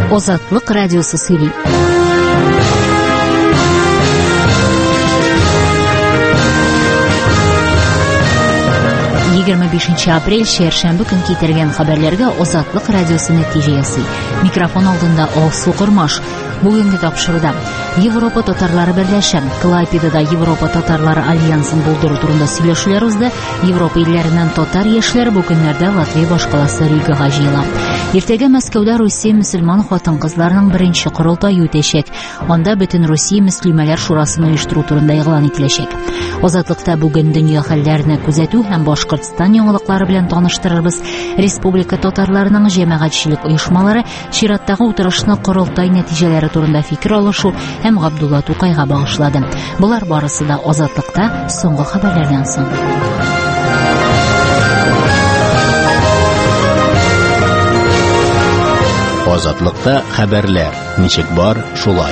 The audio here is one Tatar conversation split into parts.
Азатлык радиосы сөйли. 25 апрель шәршәмбе көн китергән хәбәрләргә Азатлык радиосы нәтиҗә ясый. Микрофон алдында Алсу Кормаш. Бүгенге тапшыруда Европа татарлары берләшә. Клайпедада Европа татарлары альянсын булдыру турында сөйләшүләр узды. Европа илләреннән татар яшьләре бу көннәрдә Латвия башкаласы Ригага җыела. Иртәгә Мәскәүдә Русия мөселман хатын-кызларының беренче корылтае үтәчәк. Анда бөтен Русия мөслимәләр шурасын оештыру турында игълан ителәчәк. Азатлыкта бүген дөнья хәлләренә күзәтү һәм Башкортстан яңалыклары белән таныштырырбыз. Республика татарларының җәмәгатьчелек оешмалары чираттагы утырышны корылтай нәтиҗәләре турында фикер алышу һәм Габдулла Тукайга багышлады. Булар барысы да Азатлыкта соңгы хәбәрләрдән соң. Азатлыкта хәбәрләр. Ничек бар, шулай.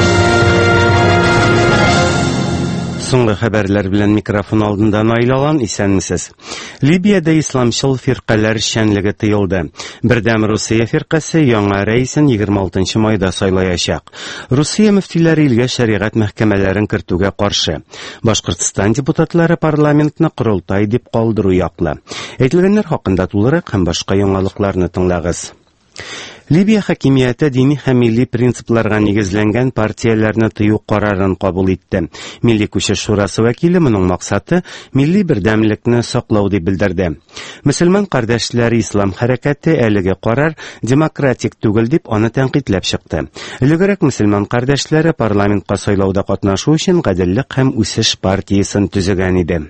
Соңгы хәбәрләр белән микрофон алдында Найлалан, исәнмесез. Либиядә исламчыл фиркалар эшчәнлеге тыелды. Бердәм Русия фиркасы яңа рәисен 26 майда сайлаячак. Русия мөфтиләре илгә шәригать мәхкәмәләрен кертүгә каршы. Башкортстан депутатлары парламентны корылтай дип калдыру яклы. Әйтелгәннәр хакында тулырак һәм башка яңалыкларны тыңлагыз. Либия хакимияте дини һәм милли принципларга нигезләнгән партияләрне тыю карарын кабул итте. Милли күчеш шурасы вәкиле моның максаты милли бердәмлекне саклау дип белдерде. Мөселман кардәшләре ислам хәрәкәте әлеге карар демократик түгел дип аны тәнкыйтьләп чыкты. Элегрәк мөселман кардәшләре парламентка сайлауда катнашу өчен Гаделлек һәм үсеш партиясын төзегән иде.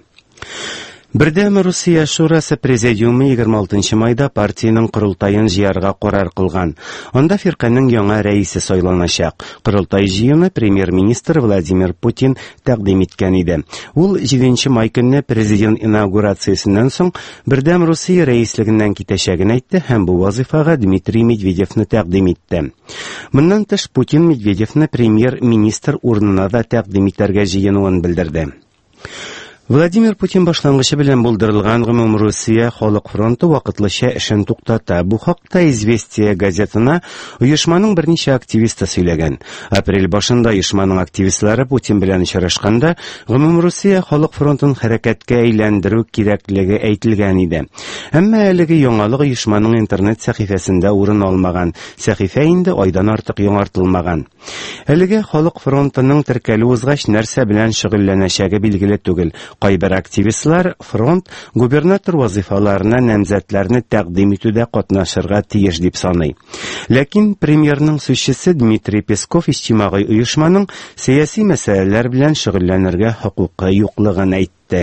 Бердәм Русия шурасы президиумы 26 майда партияның корылтайын җыярга карар кылган. Анда фирканың яңа рәисе сайланачак. Корылтай җыюны премьер-министр Владимир Путин тәкъдим иткән иде. Ул 7 май көнне президент инаугурациясеннән соң Бердәм Русия рәислегеннән китәчәген әйтте һәм бу вазифага Дмитрий Медведевны тәкъдим итте. Моннан тыш Путин Медведевны премьер-министр урынына да тәкъдим итәргә җыенуын белдерде. Владимир Путин башлангычы белән булдырылган Гомум Русия Халык фронты вакытлыча эшен туктата. Бу хакта Известия газетына оешманың берничә активисты сөйләгән. Апрель башында оешманың активистлары Путин белән очрашканда Гомум Русия Халык фронтын хәрәкәткә әйләндерү кирәклеге әйтелгән иде. Әмма әлеге яңалык оешманың интернет сәхифәсендә урын алмаган. Сәхифә инде айдан артык яңартылмаган. Әлеге Халык фронтының теркәлү узгач нәрсә белән шөгыльләнәчәге билгеле түгел. Кайбер активистлар фронт губернатор вазифаларына намзәтләрне тәкъдим итүдә катнашырга тиеш дип саный. Ләкин премьерның сүзчесе Дмитрий Песков иҗтимагый оешманың сәяси мәсьәләләр белән шөгыльләнергә хокукы юклыгын әйтте.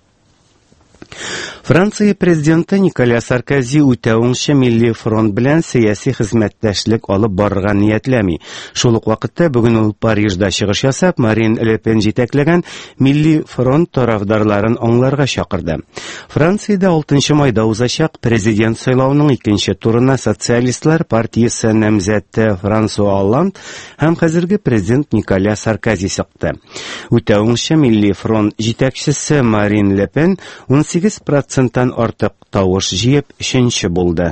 Франция президенты Николя Саркози үтә уңышлы милли фронт белән сәяси хезмәттәшлек алып барырга ниятләми. Шул ук вакытта бүген ул Парижда чыгыш ясап, Марин Ле Пен җитәкләгән милли фронт тарафдарларын аңларга чакырды. Франциядә 6 майда узачак президент сайлауының икенче турына социалистлар партиясе намзәте Франсуа Олланд һәм хәзерге президент Николя Саркози сыкты. Үтә уңышлы милли фронт җитәкчесе Марин Ле Пен 18%-тан артык тавыш җыеп, 3нче булды.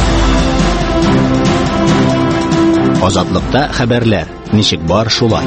Азатлыкта хәбәрләр. Ничек бар, шулай.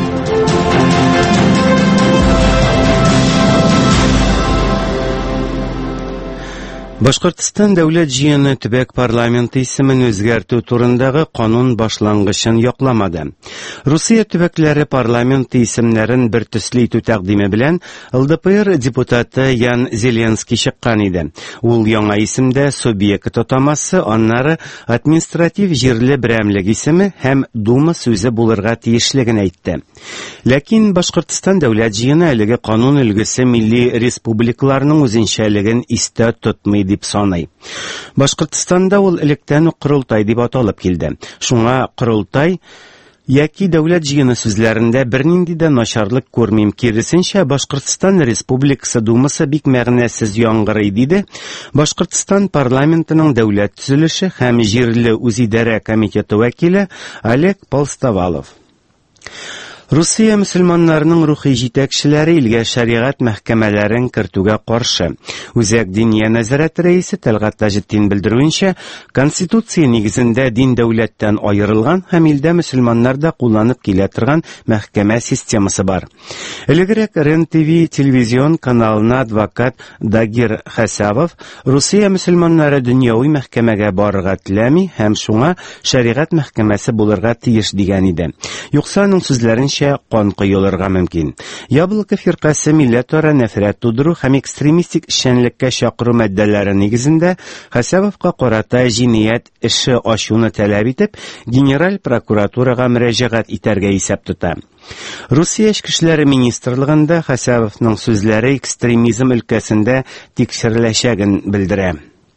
Башкортстан дәүләт җыены төбәк парламенты исемен үзгәртү турындагы канун башлангычын якламады. Русия төбәкләре парламенты исемнәрен бер төсле итү тәкъдиме белән ЛДПР депутаты Ян Зеленский чыккан иде. Ул яңа исемдә субъект тотамасы, аннары административ җирле берәмлек исеме һәм Дума сүзе булырга тиешлеген әйтте. Ләкин Башкортстан дәүләт җыены әлеге канун өлгесе милли республикаларның үзенчәлеген истә тотмый дип саный. Башкортстанда ул электән үк корылтай дип аталып килде. Шуңа корылтай яки дәүләт җыены сүзләрендә бернинди дә начарлык күрмим, киресенчә Башкортстан Республикасы Думасы бик мәгънәсез яңгырый диде Башкортстан парламентының дәүләт төзелеше һәм җирле үзидарә комитеты вәкиле Олег Полстовалов. Русия мөселманнарының рухи җитәкчеләре илгә шәригать мәхкәмәләрен кертүгә каршы. Үзәк Диния нәзарәте рәисе Тәлгать Таҗетдин белдерүенчә, Конституция нигезендә дин дәүләттән аерылган һәм илдә мөселманнар да кулланып килә торган мәхкәмә системасы бар. Элегрәк РЕН-ТВ телевизион каналына адвокат Дагир Хәсәбов Русия мөселманнары дөньяви мәхкәмәгә барырга теләми һәм шуңа шәригать мәхкәмәсе булырга тиеш дигән иде. Юкса аның сүзләренчә кан коелырга мөмкин. Яблоко фиркасы милләтара нәфрәт тудыру һәм экстремистик эшчәнлеккә чакыру маддәләре нигезендә Хәсәбовка карата җинаять эше ачуны таләп итеп, Генераль прокуратурага мөрәҗәгать итәргә исәп тота. Русия эчке эшләре министрлыгында Хәсәбовның сүзләре экстремизм өлкәсендә тикшереләчәген белдерә.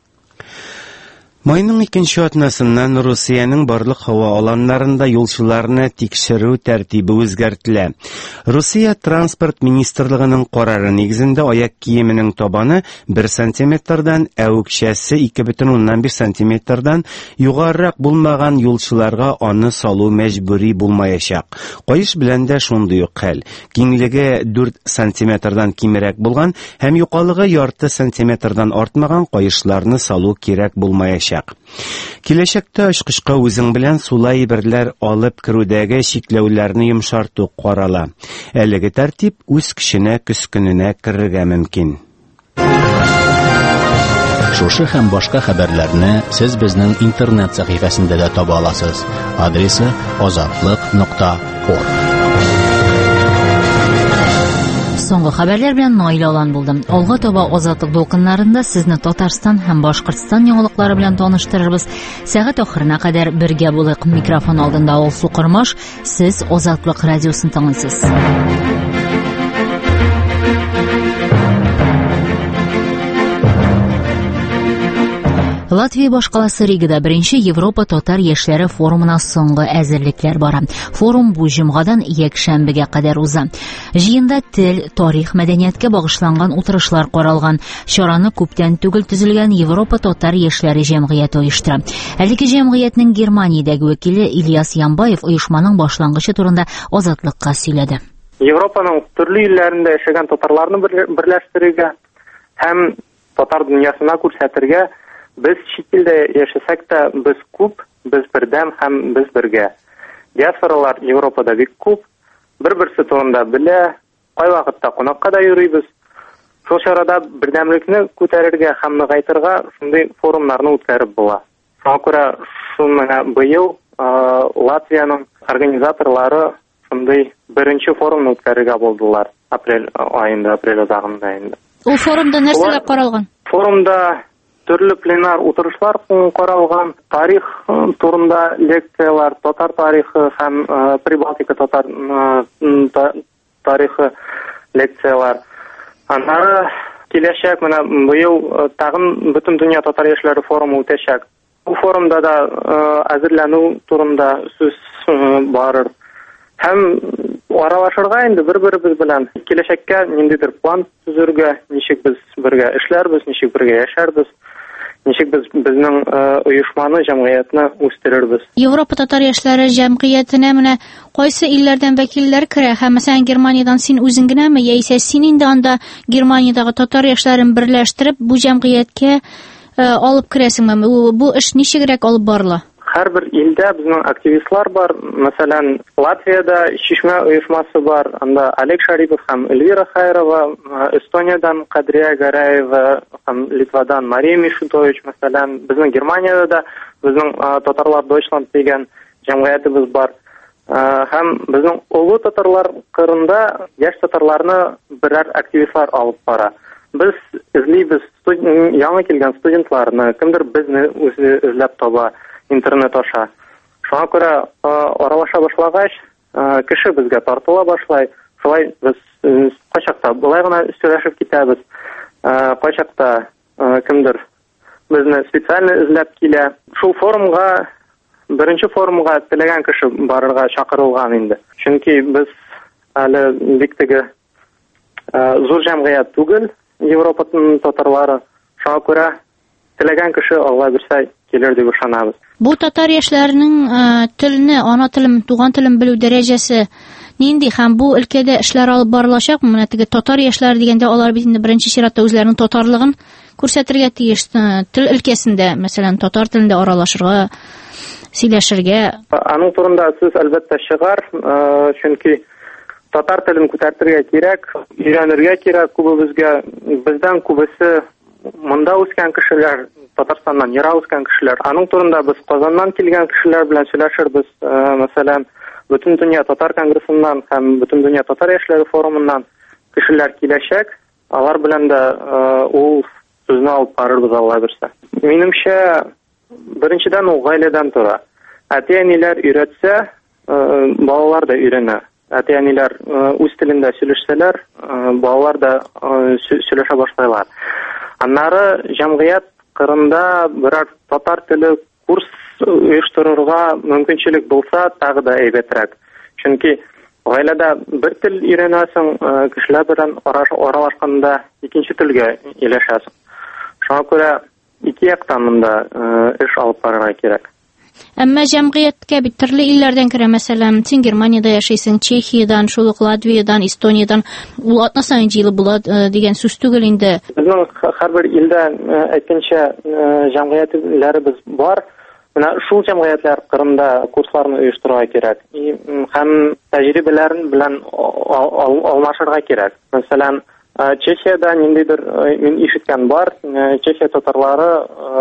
Майның 2нче атнасыннан Русияның барлык һава аланнарында юлчыларны тикшерү тәртибе үзгәртелә. Русия транспорт министрлыгының карары нигезендә аяк киеменең табаны 1 сантиметрдан, әүкчәсе 2,5 сантиметрдан югарырак булмаган юлчыларга аны салу мәҗбүри булмаячак. Каеш белән дә шундый ук хәл. Киңлеге 4 сантиметрдан кимерәк булган һәм юкалыгы ярты сантиметрдан артмаган каешларны салу кирәк булмаячак. Киләчәктә очкышка үзең белән сулай берләр алып керүдәге чикләүләрне йомшарту карала. Әлеге тәртип үз кешенә көскененә керергә мөмкин. Шушы һәм башка хәбәрләрне сез безнең интернет сәхифәсендә дә таба аласыз. Адресы azatlyk.org. Соңгы хәбәрләр белән Наилә Алан булдым. Алга таба Азатлык дулкыннарында сезне Татарстан һәм Башкортстан яңалыклары белән таныштырырбыз. Сәгать ахырына кадәр бергә булыйк. Микрофон алдында Алсу Кырмаш, сез Азатлык радиосын тыңлыйсыз. Латвия башкаласы Ригада 1нче Европа татар яшьләре форумына соңгы әзерлекләр бара. Форум бу җомгадан якшәмбегә кадәр уза. Җыенда тел, тарих, мәдәнияткә багышланган утырышлар каралган. Чараны күптән түгел төзелгән Европа татар яшьләре җәмгыяте оештыра. Әлеге җәмгыятьнең Германиядәге вәкиле Ильяс Янбаев оешманың башлангычы турында Азатлыкка сөйләде. Европаның төрле илләрендә яшәгән татарларны берләштерергә һәм татар дөньясына күрсәтергә без шикелдә яшәсәк тә без күп, без бердәм һәм без бергә. Диаспоралар Европада бик күп, бер-берсе турында белә, кай вакытта кунакка да йөрибез. Шул чарада бердәмлекне күтәрергә һәм ныгайтырга шундый форумнарны үткәреп була. Шуңа күрә шуны быел Латвияның организаторлары шундый беренче форумны үткәрергә булдылар. Апрель азагында инде. Ул форумда нәрсәләр каралган? Форумда төрле пленар утырышлар каралган, тарих турында лекциялар, татар тарихы һәм Прибалтика татар тарихы лекциялар. Аннары киләчәк менә быел тагын бөтен дөнья татар яшьләре форумы үтәчәк. Бу форумда да әзерләнү турында сүз барыр. Һәм аралашырга инде бер-беребез белән киләчәккә ниндидер план төзергә, ничек без бергә эшләрбез, ничек бергә яшәрбез. Ничек без безнең оешманы, җәмгыятьне үстерербез. Европа татар яшьләре җәмгыятенә менә кайсы илләрдән вәкилләр керә? Һәм мәсәлән Германиядән син үзең генәме, яисә син инде анда Германиядагы татар яшьләрен берләштереп бу җәмгыятькә алып керәсеңме? Бу эш ничегрәк алып барыла? Һәрбер илдә безнең активистлар бар. Мәсәлән, Латвиядә Чишмә оешмасы бар. Анда Олег Шарипов һәм Эльвира Хайрова, Эстониядән Кадрия Гараева һәм Литвадан Мария Мишутович, мәсәлән, безнең Германиядә да безнең татарлар Deutschland дигән җәмгыятебез бар. Һәм безнең олы татарлар кырында яшь татарларны берәр активистлар алып бара. Без эзлибез яңа килгән студентларны, кемдер безне үзе эзләп таба интернет аша. Шуңа күрә аралаша башлагач, кеше безгә тартыла башлай. Шулай без кайчакта булай гына сөйләшеп китәбез. Кайчакта кемдер безне специально эзләп килә. Шул форумга, беренче форумга теләгән кеше барырга чакырылган инде. Чөнки без әле бик теге зур җәмгыять түгел, Европа татарлары. Шуңа күрә теләгән кеше Алла бирсә килер дип ышанабыз. Бу татар яшьләренең телне, ана телем, туган телем белү дәрәҗәсе нинди һәм бу өлкәдә эшләр алып барылачакмы? Менә теге татар яшьләре дигәндә алар бит инде беренче чиратта үзләренең татарлыгын күрсәтергә тиеш. Тел өлкәсендә, мәсәлән, татар телендә аралашырга, сөйләшергә. Аның турында сүз әлбәттә чыгар, чөнки татар телен күтәртергә кирәк, өйрәнергә кирәк күбебезгә. Бездән күбесе монда үскән кешеләр, Татарстаннан ерак үскән кешеләр. Аның турында без Казаннан килгән кешеләр белән сөйләшербез. Мәсәлән, Бөтен дөнья татар конгрессыннан һәм Бөтен дөнья татар яшьләре форумыннан кешеләр киләчәк. Алар белән дә ул сүзне алып барырбыз Алла бирсә. Минемчә, беренчедән ул гаиләдән тора. Әти-әниләр өйрәтсә, балалар да өйрәнә. Әти-әниләр үз телендә сөйләшсәләр, балалар да сөйләшә башлайлар. Аннары җәмгыять кырында берәр татар теле курс оештырырга мөмкинчелек булса, тагы да әйбәтрәк. Чөнки гаиләдә бер тел өйрәнәсең, кешеләр белән аралашканда икенче телгә иләшәсең. Шуңа күрә ике яктан монда эш алып барырга кирәк. Әмма җәмгыятькә бит төрле илләрдән керә, мәсәлән, син Германиядә яшисең, Чехиядан, шул ук Латвиядән, Эстониядән, ул атнасаң җыелып була дигән сүз түгел инде. Безнең һәрбер илдә әйткәнчә җәмгыятьләребез бар. Менә шул җәмгыятьләр кырында курсларны оештырырга кирәк. Һәм тәҗрибәләрен белән алмашырга кирәк. Мәсәлән, Чехиядә ниндидер мин ишеткән бар. Чехия татарлары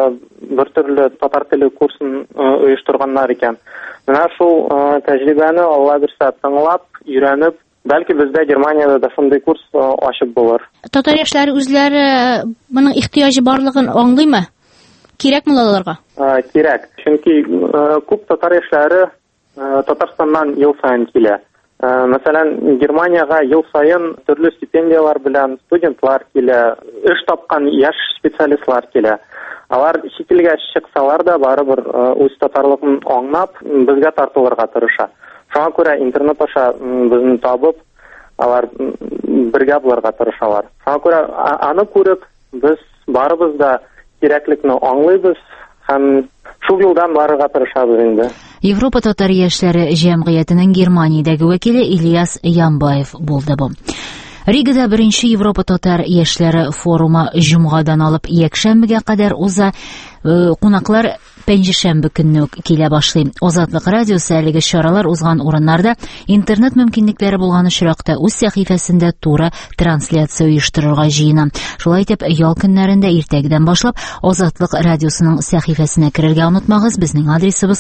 бер төрле татар теле курсын оештырганнар икән. Менә шул тәҗрибәне Алла бирсә тыңлап, өйрәнеп, бәлки бездә Германиядә дә шундый курс ачып булыр. Татар яшьләре үзләре моның ихтыяҗы барлыгын аңлыймы? Кирәкме аларга? Кирәк. Чөнки күп татар яшьләре Татарстаннан ел саен килә. Мәсәлән, Германиягә ел саен төрле стипендиялар белән студентлар килә, эш тапкан яшь специалистлар килә. Алар шикелгә чыксалар да барыбер үз татарлыгын аңлап, безгә тартылырга тырыша. Шуңа күрә интернет аша безне табып, алар бергә булырга тырышалар. Шуңа күрә аны күреп, без барыбыз да кирәклекне аңлыйбыз һәм шул юлдан барырга тырышабыз инде. Европа татар яшьләре җәмгыятенең Германиядәге вәкиле Ильяс Ямбаев булды бу. Ригада беренче Европа татар яшьләре форумы җомгадан алып якшәмбегә кадәр уза. Кунаклар пәнҗешәмбе көнне үк килә башлый. Азатлык радиосы әлеге чаралар узган урыннарда интернет мөмкинлекләре булган очракта үз сәхифәсендә туры трансляция оештырырга җыена. Шулай итеп, ял көннәрендә иртәгәдән башлап Азатлык радиосының сәхифәсенә керергә онытмагыз. Безнең адресыбыз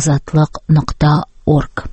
azatlyk.org.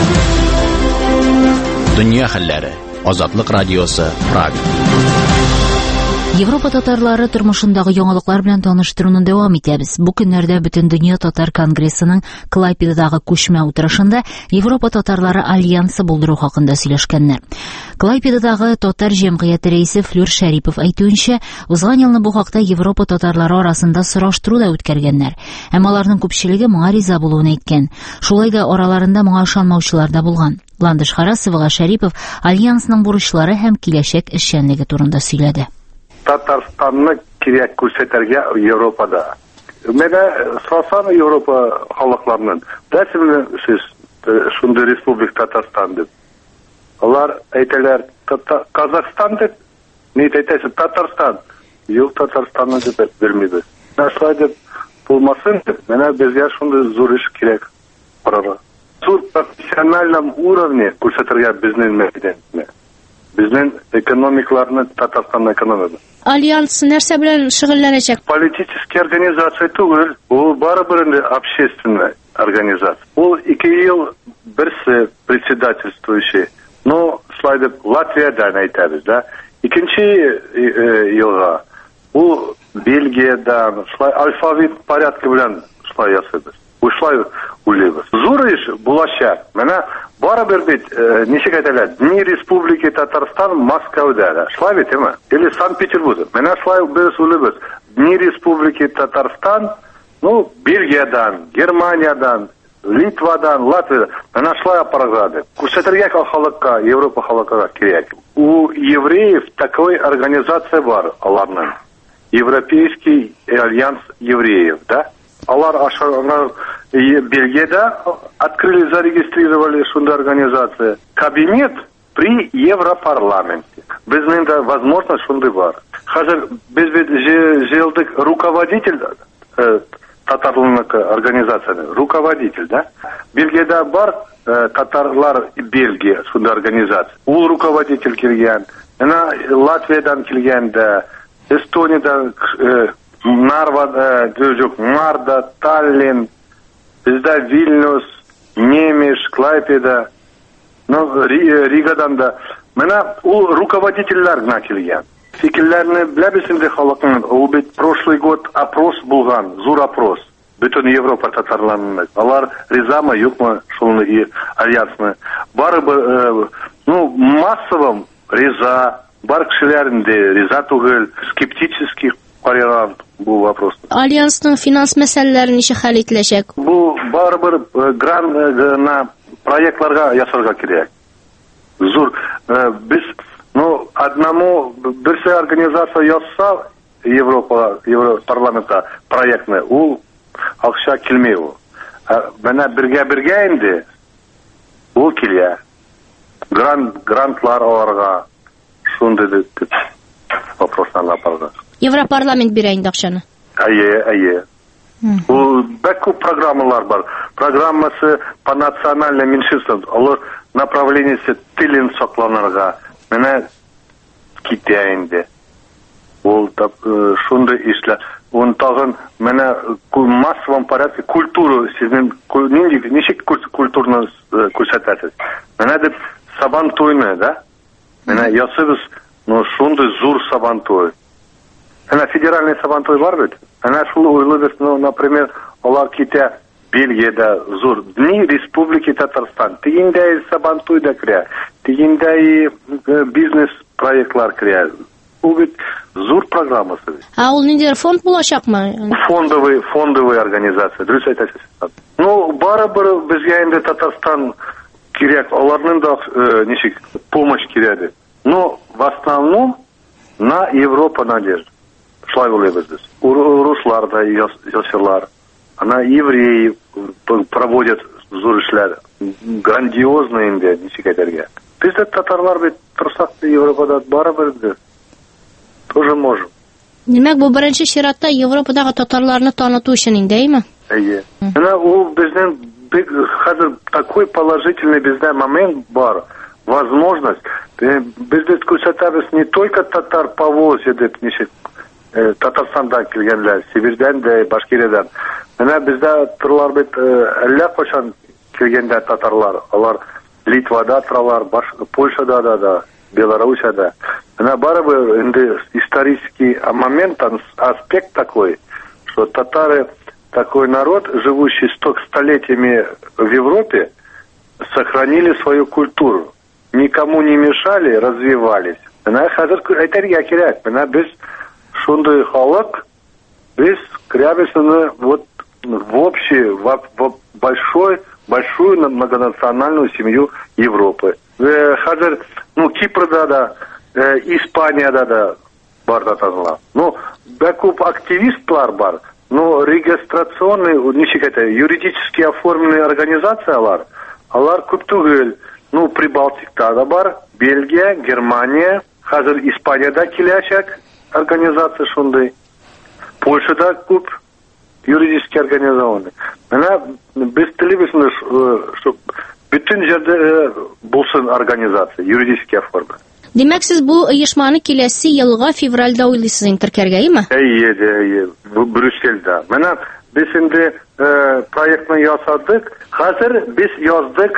Дөнья хәлләре. Азатлык радиосы, Прага. Европа татарлары тормышындагы яңалыклар белән таныштыруны дәвам итәбез. Бу көннәрдә Бөтен дөнья татар конгрессының Клайпедадагы күчмә утырышында Европа татарлары альянсы булдыру хакында сөйләшкәннәр. Клайпедадагы татар җәмгыяте рәисе Флюр Шәрипов әйтүенчә, узган елны бу хакта Европа татарлары арасында сораштыру да үткәргәннәр. Һәм аларның күпчелеге моңа риза булуын әйткән. Шулай да араларында моңа ышанмаучылар да булган. Ландыш Харасовага Шәрипов альянсның бурычлары һәм киләчәк эшчәнлеге турында сөйләде. Татарстанны кирәк күрсәтергә Европада. Менә сорасаң Европа халыкларының, дәсеме сез шундый республика Татарстан дип. Алар әйтәләр Казахстан дип, ни әйтәсе Татарстан. Юк, Татарстанны дип белмибез. Шулай дип булмасын дип, менә безгә шундый зур эш кирәк барырга. Зур профессиональном уровне күрсәтергә безнең мәдәниятне. Безнең экономикларны Татарстан экономиясы. Альянс нәрсә белән шөгыльләнәчәк? Политическая организация түгел, ул барыбер общественная организация. Ул 2 ел берсе председательствующий. Ну, шулай дип Латвиядан әйтәбез, да. Икенче елга ул Бельгиядан, шулай алфавит порядкы белән шулай ясыйбыз. Ушлай уйлыйбыз. Зур эш булачак. Менә барыбер бит ничек әйтәләр? Дни Республики Татарстан Москвада. Шулай битме? Или Санкт-Петербург. Менә шулай без уйлыйбыз. Дни Республики Татарстан, ну, Бельгиядан, Германиядан, Литвадан, Латвиядан. Менә шулай апаргады. Күрсәтергә халыкка, Европа халыкка кирәк. У евреев такой организация бар, аларның. Европейский альянс евреев, да? Алар Бельгияда открыли, зарегистрировали шундай организации. Кабинет при Европарламенте. Безнең дә возможность шундай бар. Хәзер без җыелдык, руководитель татарлык организацияны, руководитель, да? Бельгияда бар татарлар Бельгия шундай организация. Ул руководитель килгән. Ана Латвиядан килгән дә, Эстониядан, Нарвада, Марда, Таллин, бездә Вильнюс, Немеш, Клайпеда, Ригадан да. Менә ул руководительләр гына килгән. Фикерләрне беләбез инде халыкның. Ул бит прошлый год опрос булган, зур опрос. Бөтен Европа татарларының. Алар ризамы, юкмы шулны альянсны. Барыбер, массовым риза, бар кешеләрендә риза түгел, скептически караган бу вопрос. Альянсның финанс мәсьәләләре ничек хәл ителәчәк? Бу барыбер грант проектларга ясарга кирәк. Зур, без, одному берсе организация язса Европарламентта проектны, ул акча килмәй ул. Менә бергә инде ул килә. Грантлар аларга шундый дип вопросларны апарга. Европарламент бирә инде акчаны. Әйе. Ул бик күп программалар бар. Программасы по национальным меньшинствам, алар направлениесе телен сакланырга. Менә китә инде. Ул шундый эшләр. Он тагын менә массовом порядке культуру сезнең ничек культурны күрсәтәсез. Менә дип сабан туйны, да? Менә ясыгыз, шундый зур сабан туй. Менә федеральный сабан туй бар бит. Менә шул уйлыгыз, например, алар китә Бельгиядә зур Дни Республики Татарстан. Тигендә сабан туй да керә. Тигендә бизнес проектлар керә. Ул бит зур программасы. Ул ниндидер фонд булачакмы? Фондовый организация. Дөрес әйтәсез. Барыбер безгә инде Татарстан кирәк. Аларның да ничек помощь кирәк. В основном на Европа надежда. Шулай уйлыйбыз без. Руслар да ясыйлар. Ана евреи проводят зур эшләр. Грандиозный инде ничек әйтергә. Без дә татарлар бит торсак Европада барыбер тоже можем. Демәк, бу беренче чиратта Европадагы татарларны таныту өчен индеме? Әйе. Менә ул безнең хәзер такой положительный бездә момент бар, возможность. Без дә күрсәтәбез не только татар Поволжья дип ничек Татарстандан килгәнләр, Сибирьдән дә, Башкириядан. Менә бездә торлар бит әллә качан килгәндә татарлар. Алар Литвада торалар, Польшада да, Белоруссияда. Менә барыбер инде исторический момент, аспект такой, что татары такой народ, живущий столетиями в Европе, сохранили свою культуру. Никому не мешали, развивались. Менә хәзер әйтергә кирәк. Менә без шундый халык, без крябесны в общую, в большую многонациональную семью Европы. Хәзер, Кипрда да, Испанияда да бар татарлар. Бик күп активистлар бар. Регистрационный, юридически оформленные организациялар, алар күп түгел. Прибалтикта да бар, Бельгия, Германия, хәзер Испанияда киләчәк организация шундый. Польшада күп юридически организованный. Менә без телибез, чтобы bütün җирдә булсын организация, юридически оформлен. Демәк, сез бу оешманы киләсе елга февральдә уйлыйсыз интеркәргәме? Әйе, Брюссельдә. Менә без инде проектны ясадык. Хәзер без яздык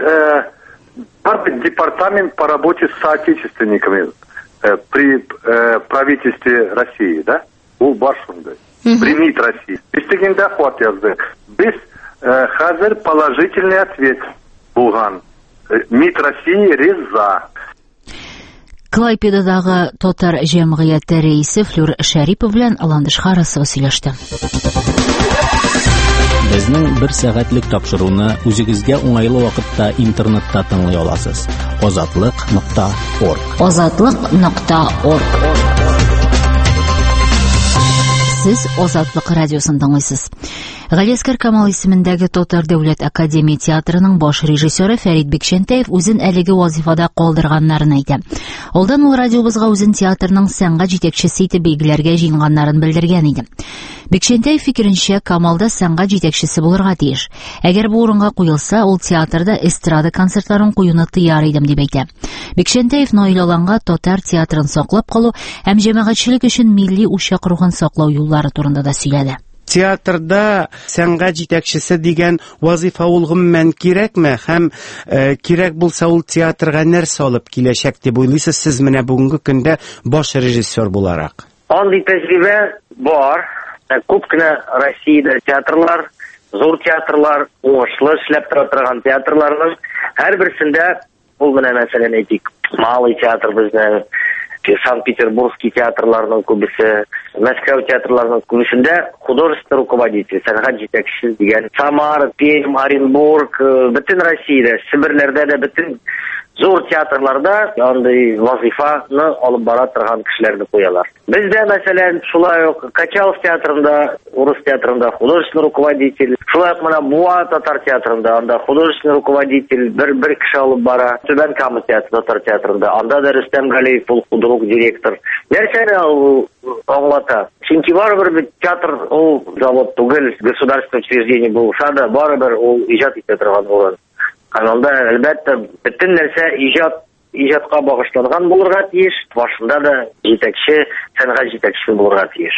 департамент по работе с соотечественниками при правительстве России, да? Ул бар шундый. При МИД России. Без дигәндә хат яздык. Без хәзер положительный ответ булган. МИД России риза. Клайпедадагы татар җәмгыяте рәисе Флюр Шәрипов белән Ландыш Харысова сөйләште. Безнең 1 сәгатьлек тапшыруны үзегезгә уңайлы вакытта интернетта тыңлый аласыз. Озатлык.орг. Озатлык.орг. Сез Озатлык радиосын тыңлыйсыз. Галиаскар Камал исемендәге Татар дәүләт академия театрының баш режиссеры Фәрит Бикшәнтәев үзен әлеге вазифада калдырганнарын әйтә. Алдан ул радиобызга үзен театрның сәнгать җитәкчесе итеп билгеләргә җыенганнарын белдергән иде. Бикшәнтәев фикеренчә, Камалда сәнгать җитәкчесе булырга тиеш. Әгәр бу урынга куелса, ул театрда эстрада концертларын куюны тыяр идем дип әйтә. Бикшәнтәев Наилаланга татар театрын саклап калу һәм җәмәгатьчелек өчен милли учак рухын саклау юллары турында да сөйләде. Театрда сәнгать җитәкчесе дигән вазифа ул гомумән кирәкме һәм кирәк булса ул театрга нәрсә алып киләчәк дип уйлыйсыз сез менә бүгенге көндә баш режиссер буларак? Андый тәҗрибә бар. Күп кенә Россиядә театрлар, зур театрлар, уңышлы эшләп торган театрларның һәрберсендә ул менә мәсәлән әйтик, Малый театр безнең, Санкт-Петербургский театрларның күбесе, Мәскәү театрларының күбесендә художественный руководитель, сәнгать җитәкчесе дигән, Самара, Пермь, Оренбург, бөтен Россиядә, Себерләрдә дә бөтен зур театрларда андый вазифаны алып бара торган кешеләрне куялар. Бездә мәсәлән шулай ук Качалов театрында, Урыс театрында художественный руководитель, шулай ук менә Буа татар театрында анда художественный руководитель бер кеше алып бара. Түбән Кама татар театрында анда да Рөстәм Галиев ул худрук директор. Нәрсәне ул аңлата? Чөнки барыбер театр ул завод түгел, государственное учреждение булса да барыбер ул иҗат итә торган урын. Анда әлбәттә бөтен нәрсә иҗатка багышланган булырга тиеш, башында да җитәкче, сәнгать җитәкчесе булырга тиеш.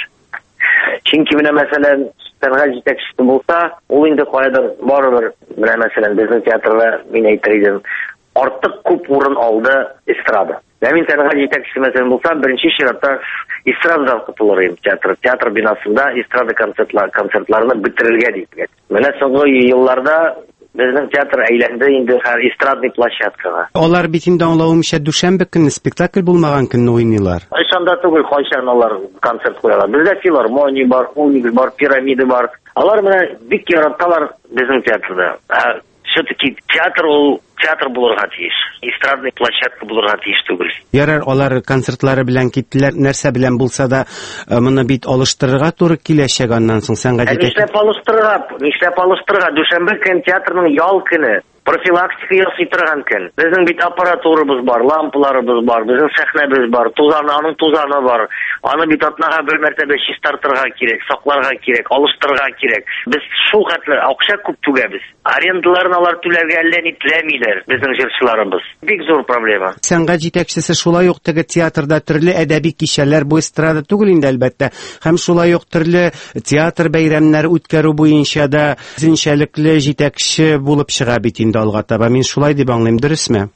Чөнки менә мәсәлән, сәнгать җитәкчесе булса, ул инде каядыр барыбер, менә мәсәлән, безнең театрда мин әйтер идем, артык күп урын алды эстрада. Мин сәнгать җитәкчесе мәсәлән булса, беренче чиратта эстрададан котылыр идем. Театр бинасында эстрада концертларны бетерергә дип. Менә соңгы елларда безнең театр әйләнде инде һәр эстрадный площадкага. Алар бит инде аңлавымча дүшәмбе көнне спектакль булмаган көнне уйныйлар. Ошанда түгел, кайчан алар концерт куялар. Бездә филармония бар, уник бар, пирамида бар. Алар менә бик яраталар безнең театрда. Все-таки театр булырга тиеш. Эстрадный площадка булырга тиеш түгел. Ярар, алар концертлары белән киттеләр, нәрсә белән булса да, моны бит алыштырырга туры киләчәк аннан соң сәнгать җитәкчесе. Нишләп алыштырырга? Дүшәмбе көн театрның ял көне. Профилактика ясый торган көн. Безнең бит аппаратурабыз бар, лампаларыбыз бар, безнең сәхнәбез бар, аның тузаны бар. Аны бит атнага бер мәртәбә чистартырга кирәк, сакларга кирәк, алыштырырга кирәк. Без шул хәтле акча күп түгәбез. Арендаларны алар түләргә әллә ни теләмиләр, безнең җырчыларыбыз. Бик зур проблема. Сәнгать җитәкчесе шулай ук теге театрда төрле әдәби кичәләр, бу эстрада түгел инде әлбәттә, һәм шулай ук төрле театр бәйрәмнәре үткәрү буенча да зинчәлекле җитәкче булып чыга бит инде алга таба. Мин шулай дип аңлыйм, дөресме?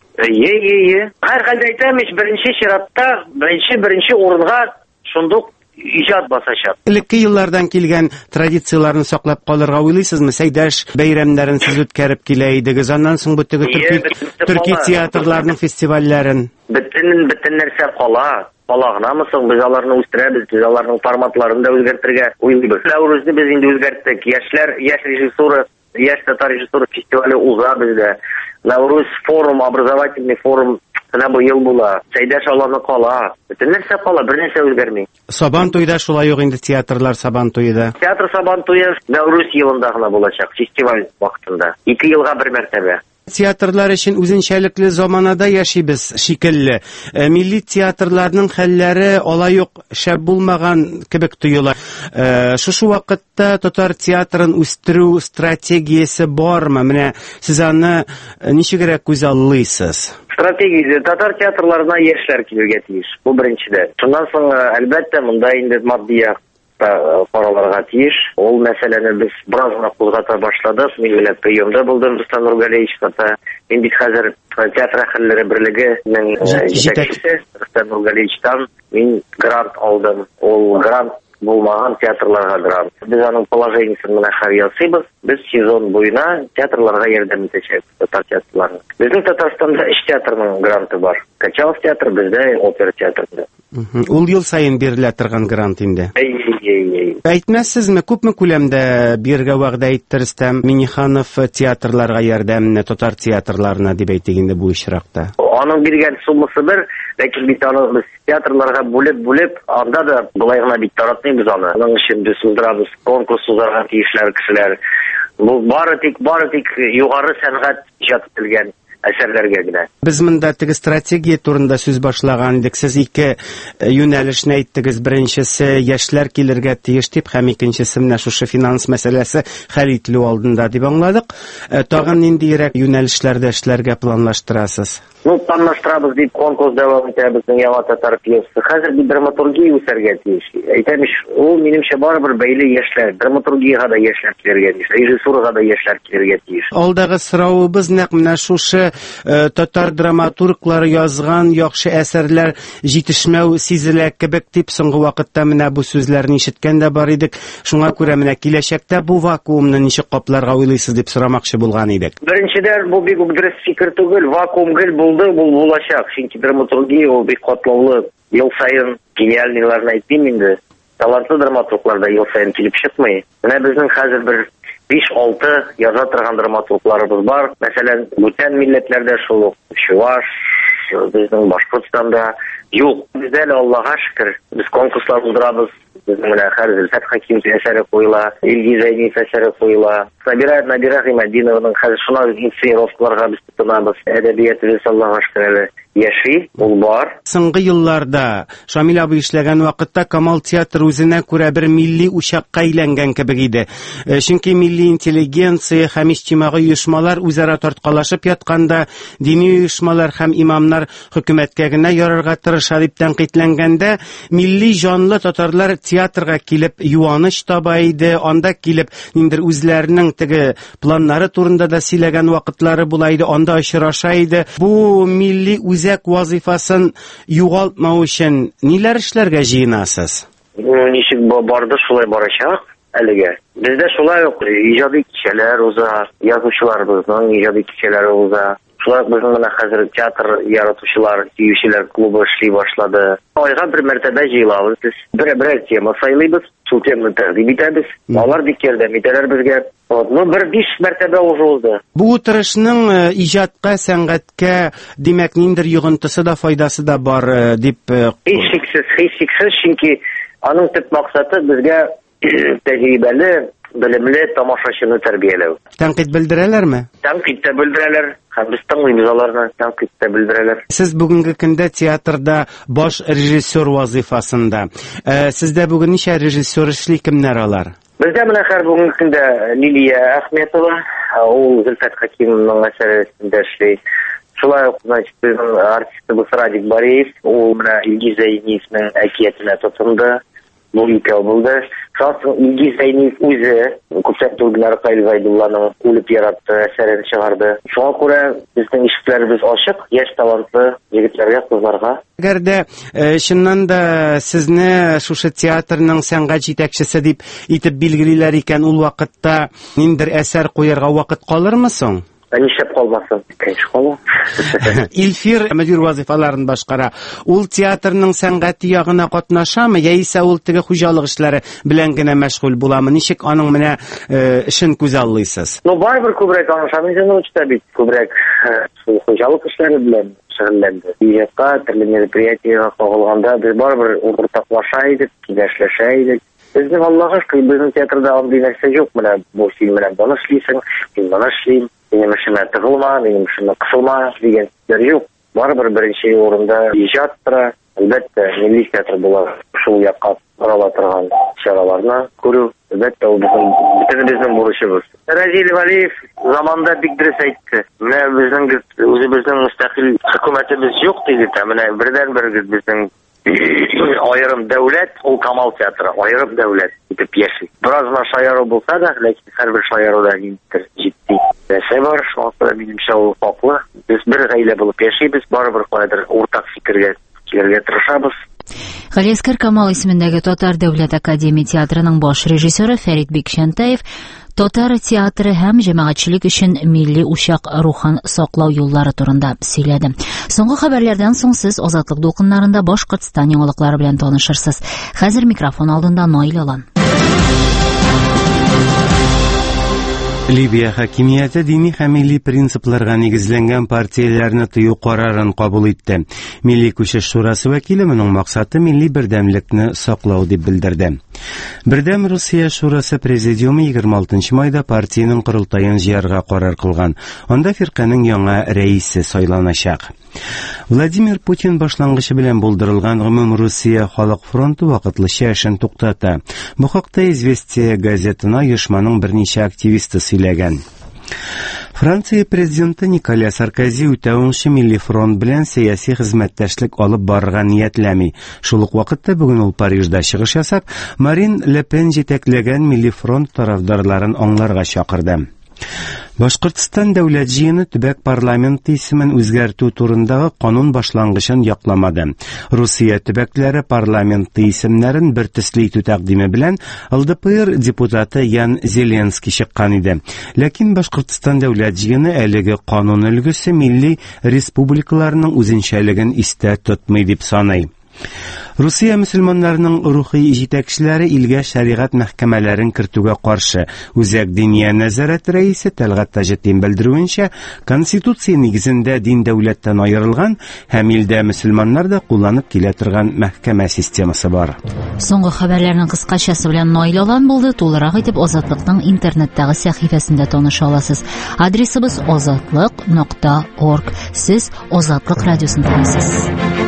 Һәр хәлдә әйтәм, беренче чиратта, беренче урынга шундук иҗат басачак. Элекке еллардан килгән традицияләрне саклап калырга уйлыйсызмы? Сәйдәш бәйрәмнәрен сез үткәреп килә идегез. Аннан соң бу төрки театрларның фестивальләрен. Бөтен нәрсә кала. Калагынамы соң без аларны үстерәбез, без аларның форматларын да үзгәртергә уйлыйбыз. Нәүрүзне без инде үзгәрттек. Яшь режиссура, яшь татар режиссура фестивале уза бездә. Нәүрүз форум, образовательный форум бу ел була. Сәйдәш аларны кала. Бөтен нәрсә кала, бер нәрсә үзгәрми. Сабан туйда шулай ук инде театрлар Сабан туйда. Театр Сабан туйы Нәүрүз елында гына булачак, фестиваль вакытында. 2 елга бер мәртәбә. Театрлар өчен үзенчәлекле заманада яшибез шикелле. Милли театрларның хәлләре алай ук шәп булмаган кебек тоела. Шушы вакытта татар театрын үстерү стратегиясе бармы? Менә сез аны ничегрәк күзаллыйсыз? Стратегия татар театрларына яшьләр килергә тиеш. Бу беренчедә. Шуннан соң әлбәттә монда инде матдия караларга тиеш. Ул мәсьәләне без бераз гына кузгата башладык. Мин белән приемда булдым Рустам Нургалиевичка. Мин бит хәзер театр әһелләре берлегенең җитәкчесе Рустам Нургалиевичтан мин грант алдым. Ул грант булмаган театрларга грант. Без аның положениесен менә хәл ясыйбыз. Без сезон буена театрларга ярдәм итәчәк, татар театрларына. Безнең Татарстанда 3 театрның гранты бар. Качалов театры, бездә опера театрында. Ул ел сайын бирелә торган грант инде. Әйтмәссезме, күпме күләмдә бирергә вәгъдә итте Рөстәм Миңнеханов театрларга ярдәмне, татар театрларына дип әйтик инде бу очракта? Аның биргән суммасы бер, ләкин бит аны без театрларга бүлеп, анда да булай гына бит таратмыйбыз аны. Аның өчен без уздырабыз конкурс узарга тиешләр кешеләр. Бу бары тик югары сәнгать иҗат ителгән әсәрләргә генә. Без монда теге стратегия турында сүз башлаган идек. Сез ике юнәлешне әйттегез. Беренчесе яшьләр килергә тиеш дип, һәм икенчесе менә шушы финанс мәсьәләсе хәл ителү алдында дип аңладык. Тагын ниндирәк юнәлешләрдә эшләргә планлаштырасыз? Планлаштырабыз дип конкурс дәвам итә безнең яңа татар пьесасы. Хәзер бит драматургия үсәргә тиеш. Әйтәмеш, ул минемчә барыбер бәйле яшьләр, драматургиягә да яшьләр килергә тиеш, режиссурага да яшьләр килергә тиеш. Алдагы соравыбыз нәкъ менә шушы татар драматурглары язган яхшы әсәрләр җитешмәү сизелә кебек дип соңгы вакытта менә бу сүзләрне ишеткән дә бар идек. Шуңа күрә менә киләчәктә бу вакуумны ничек капларга уйлыйсыз дип сорамакчы булган идек. Беренчедән, бу бик дөрес фикер түгел. Вакуум гел булды, бу булачак. Чөнки драматургия ул бик катлаулы. Ел сайын гениальныйларны әйтмим инде. Талантлы драматурглар да ел сайын килеп чыкмый. Менә безнең хәзер бер 5-6 яза торган драматургларыбыз бар. Мәсәлән, бүтән милләтләрдә шул ук Чуваш, безнең Башкортстанда юк. Бездә Аллага шөкер, без конкурслар уздырабыз. Безнең менә хәзер Фәт Хаким әсәре куела, Илгиз Зәйнев әсәре куела. Набира Гыймадинованың хәзер шуна инсценировкаларга без тотынабыз. Әдәбиятыбыз Аллага шөкер яши, ул бар. Соңгы елларда Шамил абый эшләгән вакытта Камал театры үзенә күрә бер милли учакка әйләнгән кебек иде. Чөнки милли интеллигенция һәм иҗтимагый оешмалар үзара тарткалашып ятканда, дини оешмалар һәм имамнар хөкүмәткә генә ярарга тырыша дип тәнкыйтьләнгәндә, милли җанлы татарлар театрга килеп юаныч таба иде, анда килеп ниндер үзләренең теге планнары турында да сөйләгән вакытлары була иде, анда очраша иде. Бу милли үзәк вазифасын югалтмау өчен ниләр эшләргә җыенасыз? Ничек барды, шулай барачак әлегә. Бездә шулай ук иҗади кичәләр уза, язучыларыбызның иҗади кичәләре уза. Шулай безнең менә хәзер театр яратучылар, сөючеләр клубы эшли башлады. Айга бер мәртәбә җыелабыз. Бер тема сайлыйбыз, шул теманы тәкъдим итәбез. Алар бик ярдәм итәләр безгә. Бер 5 мәртәбә уже булды. Бу утырышның иҗатка, сәнгатькә, димәк, ниндер йогынтысы да, файдасы да бар дип. Һичшиксез, чөнки аның төп максаты безгә тәҗрибәле, белемле тамашачыны тәрбияләү. Тәнкыйть белдерәләрме? Тәнкыйть тә белдерәләр, һәм без тыңлыйбыз аларны, тәнкыйть тә белдерәләр. Сез бүгенге көндә театрда баш режиссер вазифасында. Сездә бүген ничә режиссер эшли, кемнәр алар? Бездә менә хәзер бүгенге көндә Лилия Әхмәтова, ул Зөлфәт Хакимовның әсәрендә эшли. Шулай ук, значит, безнең артистыбыз Радик Бариев, ул менә Илгиз Зәйниевның әкиятенә тотынды. Бу ике булды. Шуңа Илгиз Зәйниев үзе күптән түгел Рәфаил Гайдулланың үлеп яратты әсәрен чыгарды. Шуңа күрә безнең ишекләребез ачык, яшь талантлы егетләргә, кызларга. Әгәр дә чыннан да сезне шушы театрның сәнгать җитәкчесе дип итеп билгелиләр икән, ул вакытта ниндер әсәр куярга вакыт калырмы соң? Нишләп калмасын? Кайшкала. Илфир мөдир вазифаларын башкара. Ул театрның сәнгать ягына катнашамы, яисә ул теге хуҗалык эшләре белән генә мәшгуль буламы? Ничек аның менә эшен күз аллыйсыз? Барыбер күбрәк аңлашамы, җиңүчтә бит күбрәк хуҗалык эшләре белән шөгыльләнде. Иҗатка, төрле мероприятиягә кагылганда без барыбер уртаклаша идек, киңәшләшә идек. Безнең Аллага шөкер, безнең театрда андый нәрсә юк. Менә бу син менән баны эшлисең, мин баны эшлим. Минем эшемә тыгылма, минем эшемә кысылма дигән сүзләр юк. Барыбер беренче урында иҗат тора. Әлбәттә, милли театр була. Шул якка карала торган чараларны күрү, әлбәттә, ул безнең бурычыбыз. Разил Валиев заманда бик дөрес әйтте. Менә безнең үзебезнең мустақил хөкүмәтебез юк диде. Менә бердән-бер безнең айрым дәүләт, ул Камал театры, айрым дәүләт итеп яши. Беразна шаяру булса да, ләкин һәрбер шаяруда ниндидер җитди нәрсә бар. Шуңа минемчә ул хаклы. Без бер гаилә булып яшибез, барыбер кайдыр уртак фикергә килергә тырышабыз. Галиәскәр Камал исемендәге Татар дәүләт академия театрының баш режиссеры Фәрит Бикшәнтәев татар театры һәм җәмәгатьчелек өчен милли учак рухын саклау юллары турында сөйләде. Соңгы хәбәрләрдән соң сез Азатлык дулкыннарында Башкортстан яңалыклары белән танышырсыз. Хәзер микрофон алдында Наил Алан. Либия хакимияте дини һәм милли принципларга нигезләнгән партияләрне тыю карарын кабул итте. Милли күчеш шурасы вәкиле моның максаты милли бердәмлекне саклау дип белдерде. Бердәм Русия шурасы президиумы 26 майда партияның курултайын җыярга карар кылган. Анда фирканың яңа рәисе сайланачак. Владимир Путин башлангычы белән булдырылган Гомум Русия халык фронты вакытлыча эшен туктата. Бу хакта Известия газетына оешманың берничә активисты сөйләгән. Франция президенты Николя Саркози үтәүенче милли фронт белән сәяси хезмәттәшлек алып барырга ниятләми. Шул ук вакытта бүген ул Парижда чыгыш ясап, Марин Ле Пен җитәкләгән милли фронт тарафдарларын аңларга чакырды. Башкортстан дәүләт җыены төбәк парламенты исемен үзгәртү турындагы канун башлангычын якламады. Русия төбәкләре парламенты исемнәрен бер төсле итү тәкъдиме белән ЛДПР депутаты Ян Зеленский чыккан иде. Ләкин Башкортстан дәүләт җыены әлеге канун өлгесе милли республикаларның үзенчәлеген истә тотмый дип саный. Русия мөселманнарының рухи җитәкчеләре илгә шәригать мәхкәмәләрен кертүгә каршы. Үзәк диния нәзарәт рәисе Тәлгат Таҗетдин белдерүенчә, Конституция нигезендә дин дәүләттән аерылган һәм илдә мөселманнар да кулланып килә торган мәхкәмә системасы бар. Соңгы хәбәрләрнең кыскачасы белән Наил Алан булды. Тулырак итеп Азатлыкның интернеттагы сәхифәсендә таныша аласыз. Адресыбыз azatlyk.org. Сез Азатлык радиосын тыңлыйсыз.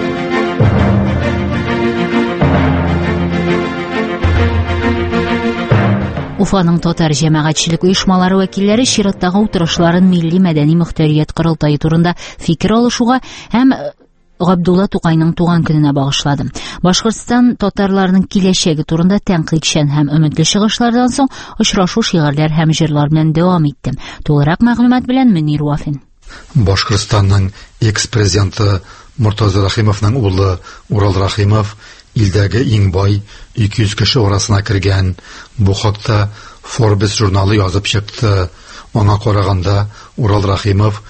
Уфаның татар җәмәгатьчелек оешмалары вәкилләре чираттагы утырышларын милли мәдәни мөхтәрият корылтайы турында фикер алышуга һәм Габдулла Тукайның туган көненә багышлады. Башкортстан татарларының киләчәге турында тәнкыйтьчән һәм өметле чыгышлардан соң очрашу шигырьләр һәм җырлар белән дәвам итте. Тулырак мәгълүмат белән Мөнир Вафин. Башкортстанның экс-президенты Муртаза Рахимовның улы Урал Рахимов илдәге иң бай 200 кеше арасына кергән. Бу хакта Forbes журналы язып чыкты. Аңа караганда Урал Рахимов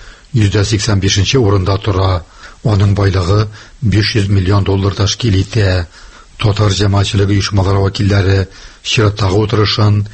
185-нче урында тора. Аның байлыгы $500 миллион тәшкил итә. Татар җәмәгатьчелеге оешмалары вәкилләре чираттагы утырышын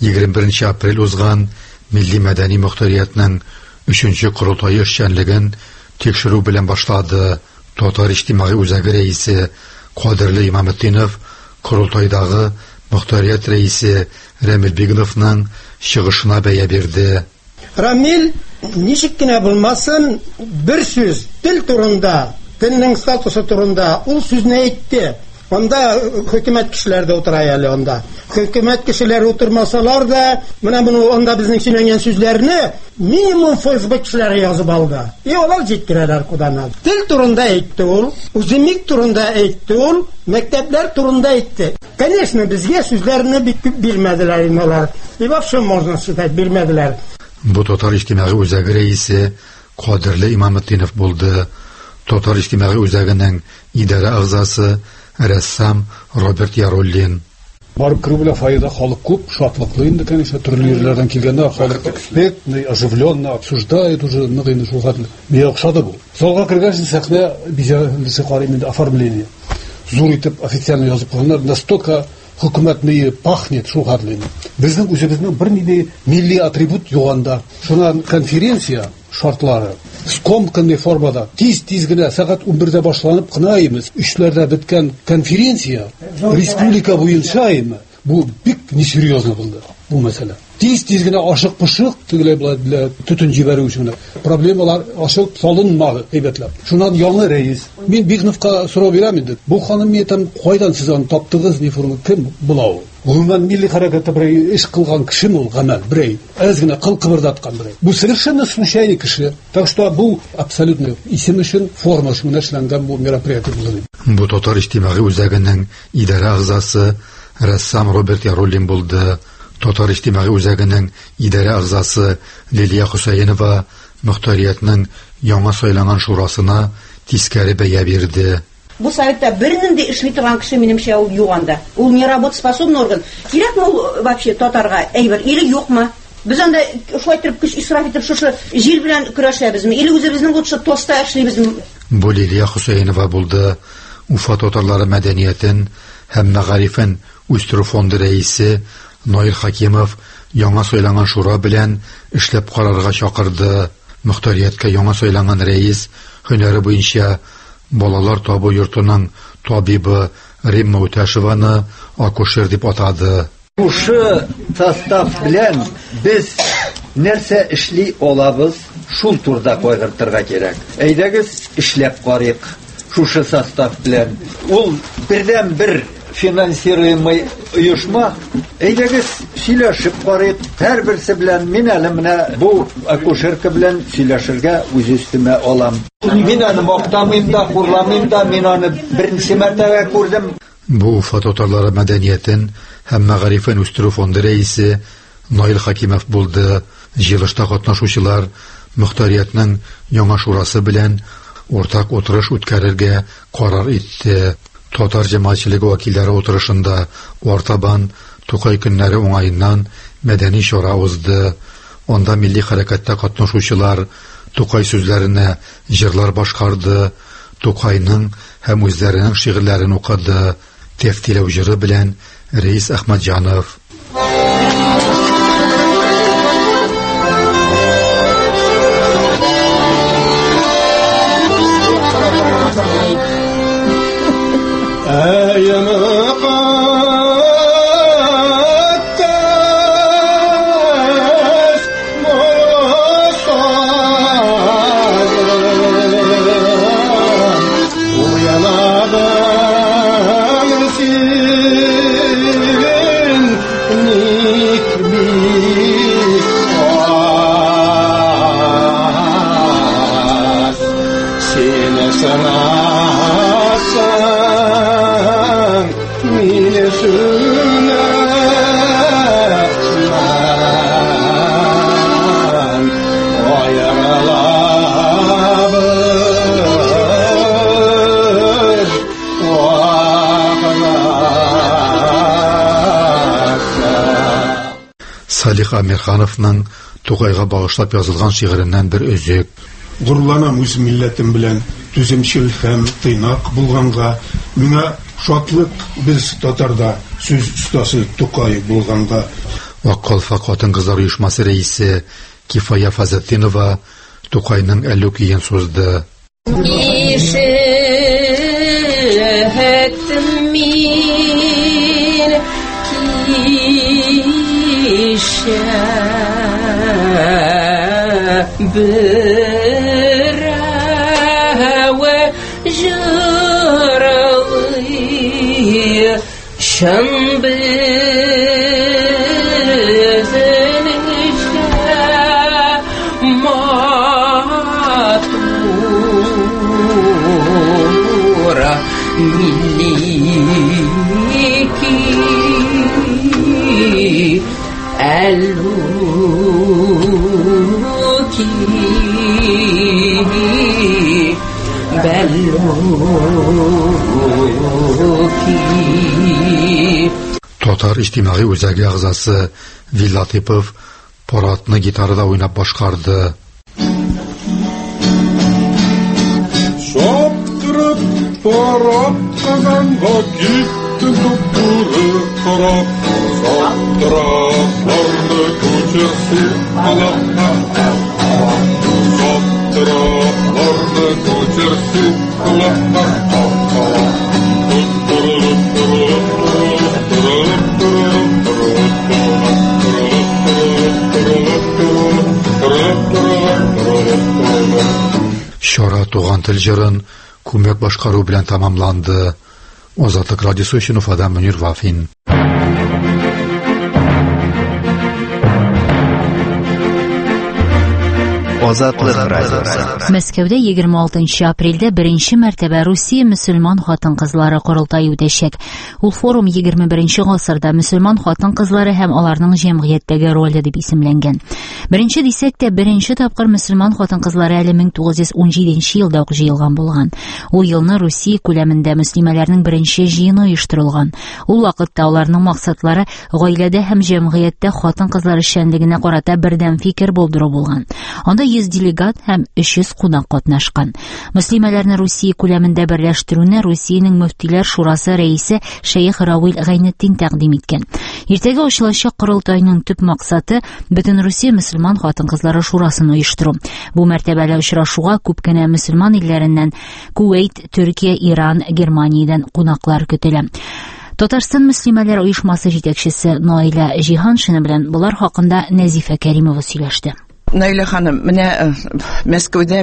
21 апрель узган милли мәдәни мөхтәриятның 3нче корылтайы эшчәнлеген тикшерү белән башлады. Татар иҗтимагый үзәге рәисе Кадерле Имаметдинов корылтайдагы мөхтәрият рәисе Рамил Бигновның чыгышына бәя бирде. Рамил ничек кенә булмасын бер сүз тел турында, телнең статусы турында ул сүзне әйтте. Анда хөкүмәт кешеләре дә утыра әле анда. Хөкүмәт кешеләре утырмасалар да, менә моны анда безнең сөйләгән сүзләрне минимум ФСБ кешеләре язып алды. Алар җиткерәләр кудан. Тел турында әйтте ул, үземик турында әйтте ул, мәктәпләр турында әйтте. Конечно, безгә сүзләрне бик күп бирмәделәр инде. И вообще можно сказать, бирмәделәр. Бу татар иҗтимагый үзәге рәисе Кадерле Имаметдинов булды. Татар иҗтимагый үзәгенең идарә әгъзасы рәссам Роберт Яруллин. Барып керү белән файда халык күп, шатлыклы инде, конечно, төрле җирләрдән килгәндә халык экспертный, оживленно обсуждает уже ныгыны шул хәтле. Миңа охшады бу. Залга кергәч сәхнә бизәлеше карыйм инде оформление. Зур итеп официально язып куйганнар, настолько хөкүмәтне пахнет шул хәтле. Безнең үзебезнең бер милли атрибут юганда. Шуңа конференция шартлары скомканный формада тиз генә сәгать 11-дә башланып кына имез. 3-ләрдә беткән конференция республика буенча име. Бу бик несерьезно булды бу мәсьәлә. Тиз генә ашык-пышык тегеләй булды төтен җибәрү өчен. Проблемалар ашык салынмады әйбәтләп. Шуннан яңа рәис. Мин Бигновка сорау бирәм инде. Бу ханым метам кайдан сез аны таптыгыз, ни форма кем була ул? Гомумән милли хәрәкәттә бер эш кылган кеше ул гамәл бер. Әз генә кыл кыбырдаткан бер. Бу совершенно случайный кеше. Так что бу абсолютно исем өчен, форма өчен эшләнгән бу мероприятие булды. Бу татар иҗтимагый үзәгенең идарә әгъзасы рәссам Роберт Яруллин булды. Татар иҗтимагый үзәгенең идарә әгъзасы Лилия Хусаинова мөхтәриятның яңа сайланган шурасына тискәре бәя бирде. Бу советта бернең дә эшли торган кеше минемчә ул юганда. Ул не работоспособный орган. Кирәкме ул вообще татарга әйбер или юкмы? Без анда шулай итеп көч исраф итеп шушы җил белән көрәшәбезме? Или үзебезнең лучше тоста эшлибезме? Бу Лилия Хусаинова булды. Уфа татарлары мәдәниятен һәм мәгарифен үстерү фонды рәисе Наил Хакимов яңа сайланган шура белән эшләп карарга чакырды. Мөхтәрияткә яңа сайланган рәис һөнәре буенча балалар табу йортының табибы Римма Үтәшеваны акушер дип атады. Шушы состав белән без нәрсә эшли алабыз, шул турда кайгыртырга кирәк. Әйдәгез эшләп карыйк шушы состав белән. Ул бердән-бер финансируемый оешма. Әйдәгез сөйләшеп карыйк. Һәрберсе белән мин әле менә бу акушерка белән сөйләшергә үз өстемә алам. Мин аны мактамыйм да, хурламыйм да, мин аны беренче мәртәбә күрдем. Бу фототарлары мәдәниятен һәм мәгарифен үстерү фонды рәисе Наил Хакимов булды. Җыелышта катнашучылар мөхтәриятның яңа шурасы белән ортак утырыш үткәрергә карар итте. Татар җәмәгатьчелеге вәкилләре утырышында артабан Тукай көннәре уңаеннан мәдәни чара узды. Анда милли хәрәкәттә катнашучылар Тукай сүзләренә җырлар башкарды, Тукайның һәм үзләренең шигырьләрен укыды. Тәфтиләү җыры белән Рәис Әхмәтҗанов. Салих Амирхановның Тукайга багышлап язылган шигыреннән бер өзек. Гурланам үз милләтем белән, түземчел һәм тыйнак булганга, миңа шатлык без татарда сүз ustaсы Тукай булганга. Вакалфа хатын-кызлар оешмасы рәисе Кифая Фазетдинова Тукайның әллү көен сузды. Татар иҗтимагый үзәге әгъзасы Виллатипов парадны гитарада уйнап башкарды. Шаптырып парад кызганга китте туптуры карап, шаптыракларны күчерсен алакка. Шаптыракларны күчерсен алакка. Чара туган тел җырын күмәк башкару белән тамамланды. Азатлык радиосы өчен Уфадан Мөнир Вафин. Мәскәүдә 26 апрельдә беренче мәртәбә Русия мөселман хатын-кызлары курылтае үтәчәк. Ул форум 21 гасырда мөселман хатын-кызлары һәм аларның җәмгыятьтәге роле дип исемләнгән. Беренче дисәк тә, беренче тапкыр мөселман хатын-кызлары әле 1917 елда ук җыелган булган. Ул елны Русия күләмендә мөслимәләрнең беренче җыены оештырылган. Ул вакытта аларның максатлары гаиләдә һәм җәмгыятьтә хатын-кызлар эшчәнлегенә карата бердәм фикер булдыру булган. Анда 100 делегат һәм 300 кунак катнашкан. Мөслимәләрне Русия күләмендә берләштерүне Русиянең мөфтиләр шурасы рәисе Шейх Рауил Гайнетдин тәкъдим иткән. Иртәгә ачылачак корылтайның төп максаты бөтен Русия мөселман хатын-кызлары шурасын оештыру. Бу мәртәбәле очрашуга күп кенә мөселман илләреннән Кувейт, Төркия, Иран, Германиядән кунаклар көтелә. Татарстан мөслимәләр оешмасы җитәкчесе Наилә Җиһаншина белән булар хакында Нәзифә Кәримова сөйләште. Наилә ханым, менә Мәскәүдә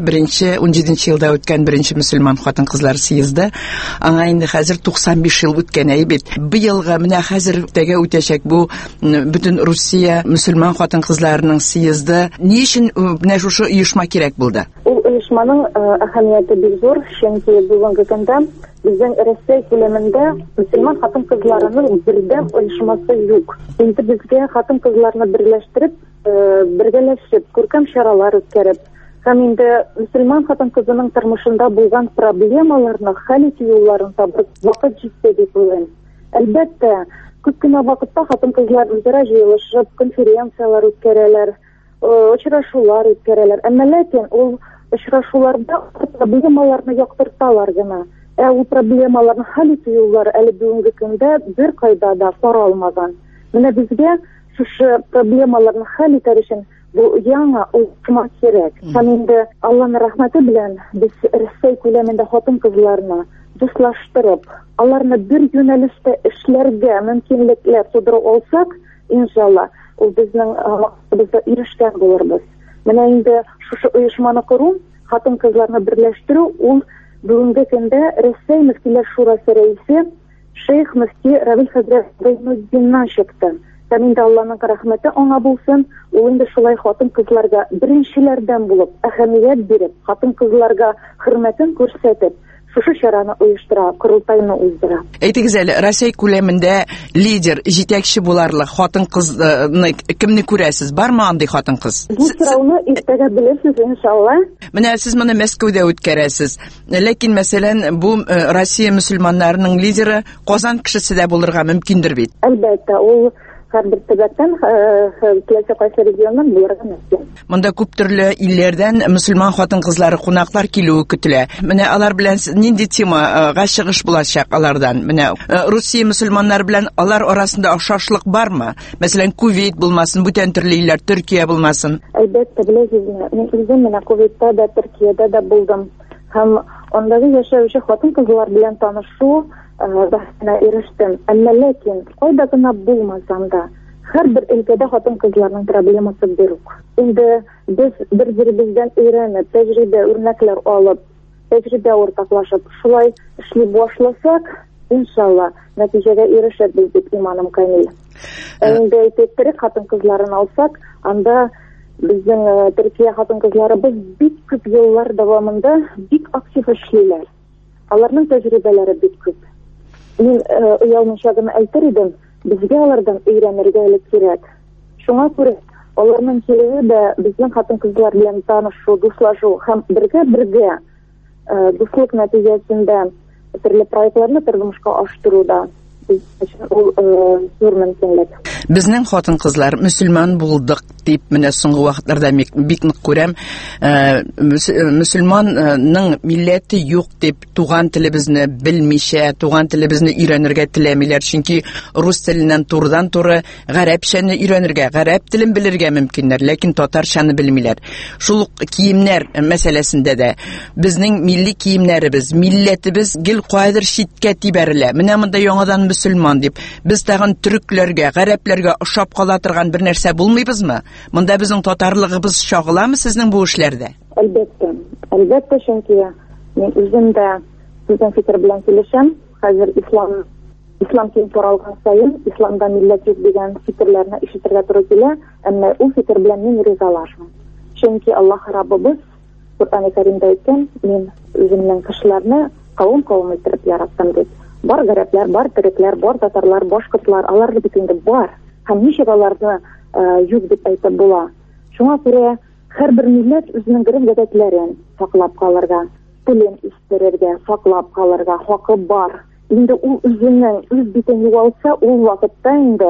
17 елда үткән беренче мөселман хатын-кызлар съезды. Аңа инде хәзер 95 ел үткән бит. Быелга менә хәзер тәгә үтәчәк бу бөтен Русия мөселман хатын-кызларының съезды. Ни өчен менә шушы оешма кирәк булды? Ул оешманың әһәмияте бик зур, чөнки бүгенге көндә безнең Россия күләмендә мөселман хатын-кызларының бердәм оешмасы юк. Инде безгә хатын-кызларны берләштереп, бергәләшеп, күркәм чаралар үткәреп, һәм инде мөселман хатын-кызының тормышында булган проблемаларны хәл итү юлларын табып вакыт җитте дип уйлыйм. Әлбәттә, күп кенә вакытта хатын-кызлар үзара җыелышып, конференциялар үткәрәләр, очрашулар үткәрәләр. Әмма ләкин ул очрашуларда проблемаларны яктырталар гына. Ул проблемаларны хәл итү юллары әле бүгенге көндә бер кайда да каралмаган. Менә безгә шушы проблемаларны хәл итәр өчен бу яңа оешма кирәк. Һәм инде Аллаһның рәхмәте белән без Россия күләмендә хатын-кызларны дуслаштырып, аларны бер юнәлештә эшләргә мөмкинлекләр тудырып алсак, иншалла, ул безнең максатыбызга ирешкән булырбыз. Менә инде шушы оешманы кору, хатын-кызларны берләштерү, ул бүгенге көндә Россия мөфтиләр шурасы рәисе Шейх мөфти Равил хәзрәт Гайнетдиннан чыкты. Һәм инде Аллаһның рәхмәте аңа булсын, ул инде шулай хатын-кызларга беренчеләрдән булып, әһәмият биреп, хатын-кызларга хөрмәтен күрсәтеп, шушы чараны оештыра, корылтайны уздыра. Әйтегез әле, Россия күләмендә лидер, җитәкче буларлык хатын-кызны кемне күрәсез? Бармы андый хатын-кыз? Бу сорауны иртәгә белерсез, иншалла. Менә сез моны Мәскәүдә үткәрәсез. Ләкин мәсәлән, бу Россия мөселманнарының лидеры Казан кешесе дә булырга мөмкиндер бит. Әлбәттә, ул һәрбер төбәктән, киләсе кайсы регионнан булырга мөмкин. Монда күп төрле илләрдән мөселман хатын-кызлары кунаклар килүе көтелә. Менә алар белән нинди темага чыгыш булачак алардан? Менә Русия мөселманнары белән алар арасында охшашлык бармы? Мәсәлән, Кувейт булмасын, бүтән төрле илләр, Төркия булмасын. Әлбәттә, беләсезме, мин үзем менә Кувейтта да, Төркиядә дә булдым. Һәм андагы яшәүче хатын-кызлар белән танышу бәхетенә ирештем. Әмма ләкин кайда гына булмасам да, һәрбер өлкәдә хатын-кызларның проблемасы бер үк. Инде без бер-беребездән өйрәнеп, тәҗрибә, үрнәкләр алып, тәҗрибә уртаклашып, шулай эшли башласак, иншалла, нәтиҗәгә ирешәбез дип иманым камил. Инде әйтеп, хатын-кызларын алсак, анда безнең Төркия хатын-кызларыбыз бик күп еллар дәвамында бик актив эшлиләр. Аларның тәҗрибәләре бик күп. Мин уялмыйча гына әйтер идем, безгә алардан өйрәнергә кирәк. Шуңа күрә аларның килүе дә безнең хатын-кызлар белән танышу, дуслашу һәм бергә дуслык нәтиҗәсендә төрле проектларны тормышка аштыруда зур мөмкинлек. Безнең хатын-кызлар мөселман булдык дип менә соңгы вакытларда бик нык күрәм. Мөселманның милләте юк дип туган телебезне белмичә, туган телебезне өйрәнергә теләмиләр, чөнки рус теленнән турыдан-туры гарәпчәне өйрәнергә, гарәп телен белергә мөмкиннәр, ләкин татарчаны белмиләр. Шул киемнәр мәсьәләсендә дә безнең милли киемнәребез, милләтебез гел кайдыр читкә тибәрелә. Менә монда яңадан мөселман дип, без тагын төрекләргә, гарәпләргә ошап кала торган бер нәрсә булмыйбызмы? Монда безнең татарлыгыбыз чагыламы сезнең бу эшләрдә? Әлбәттә, чөнки мин үзем дә сезнең фикер белән килешәм. Хәзер ислам киң таралган саен, исламда милләт юк дигән фикерләрне ишетергә туры килә, әмма ул фикер белән мин ризалашмыйм. Чөнки Аллаһ Раббыбыз Куръан-ы Кәримдә әйткән, мин үземнең кешеләрне кавым итеп яраттым дип. Бар гарәпләр, бар төрекләр, бар татарлар, башкортлар, алар бит инде бар. Һәм ничек аларны юк дип әйтеп була. Шуңа күрә һәрбер милләт үзенең гадәтләрен саклап калырга, телен үстерергә, саклап калырга хакы бар. Инде ул үзенең үз битен югалса, ул вакытта инде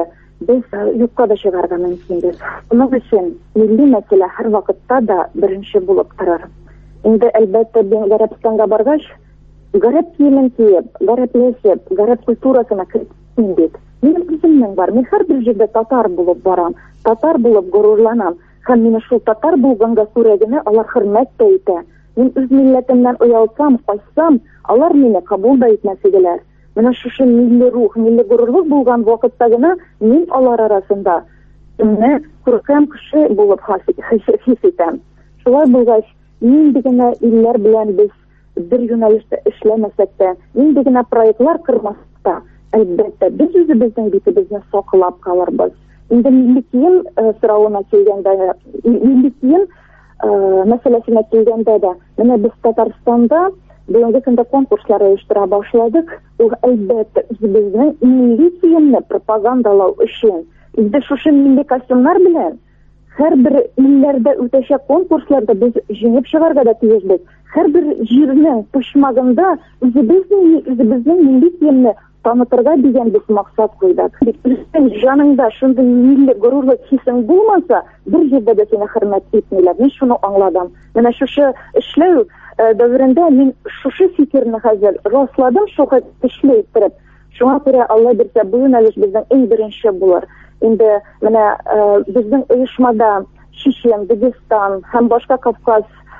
без юкка да чыгарга мөмкинбез. Буның өчен милли мәсьәлә һәр вакытта да беренче булып торыр. Инде әлбәттә Гарәбстанга баргач, гарәп киемен киеп, гарәпләшеп, гарәп культурасына кертим бит. Минем үземнең бар, мин һәрбер җирдә татар булып барам, татар булып горурланам. Һәм мине шул татар булганга күрә генә алар хөрмәт тә итә. Мин үз милләтемнән оялсам, кайсам, алар мине кабул да итмәс иделәр. Менә шушы милли рух, милли горурлык булган вакытта гына мин алар арасында менә күркәм кеше булып хис итәм. Шулай булгач, нинди генә илләр белән без бер юнәлештә эшләмәсәк тә, нинди генә проектлар кырмасак та, әлбәттә без үзебезнең битебезне саклап калырбыз. Инде милли кием соравына килгәндә, милли кием мәсьәләсенә килгәндә дә, менә без Татарстанда бүгенге көндә конкурслар оештыра башладык. Ул әлбәттә үзебезнең милли киемне пропагандалау өчен. Инде шушы милли костюмнар белән һәрбер илләрдә үтәчәк конкурсларда без җиңеп чыгарга да тиешбез. Һәрбер җирнең почмагында үзебезнең милли киемне танытырга дигән без максат куйдык. Безнең җаныңда шундый милли горурлык хисең булмаса, бер җирдә дә сине хөрмәт итмиләр. Мин шуны аңладым. Менә шушы эшләү дәверендә мин шушы фикерне хәзер расладым, шуңа эшләй торып. Шуңа күрә Алла бирсә, бу юнәлеш безнең иң беренче булыр. Инде менә безнең оешмада Чечен, Дагестан һәм башка Кавказ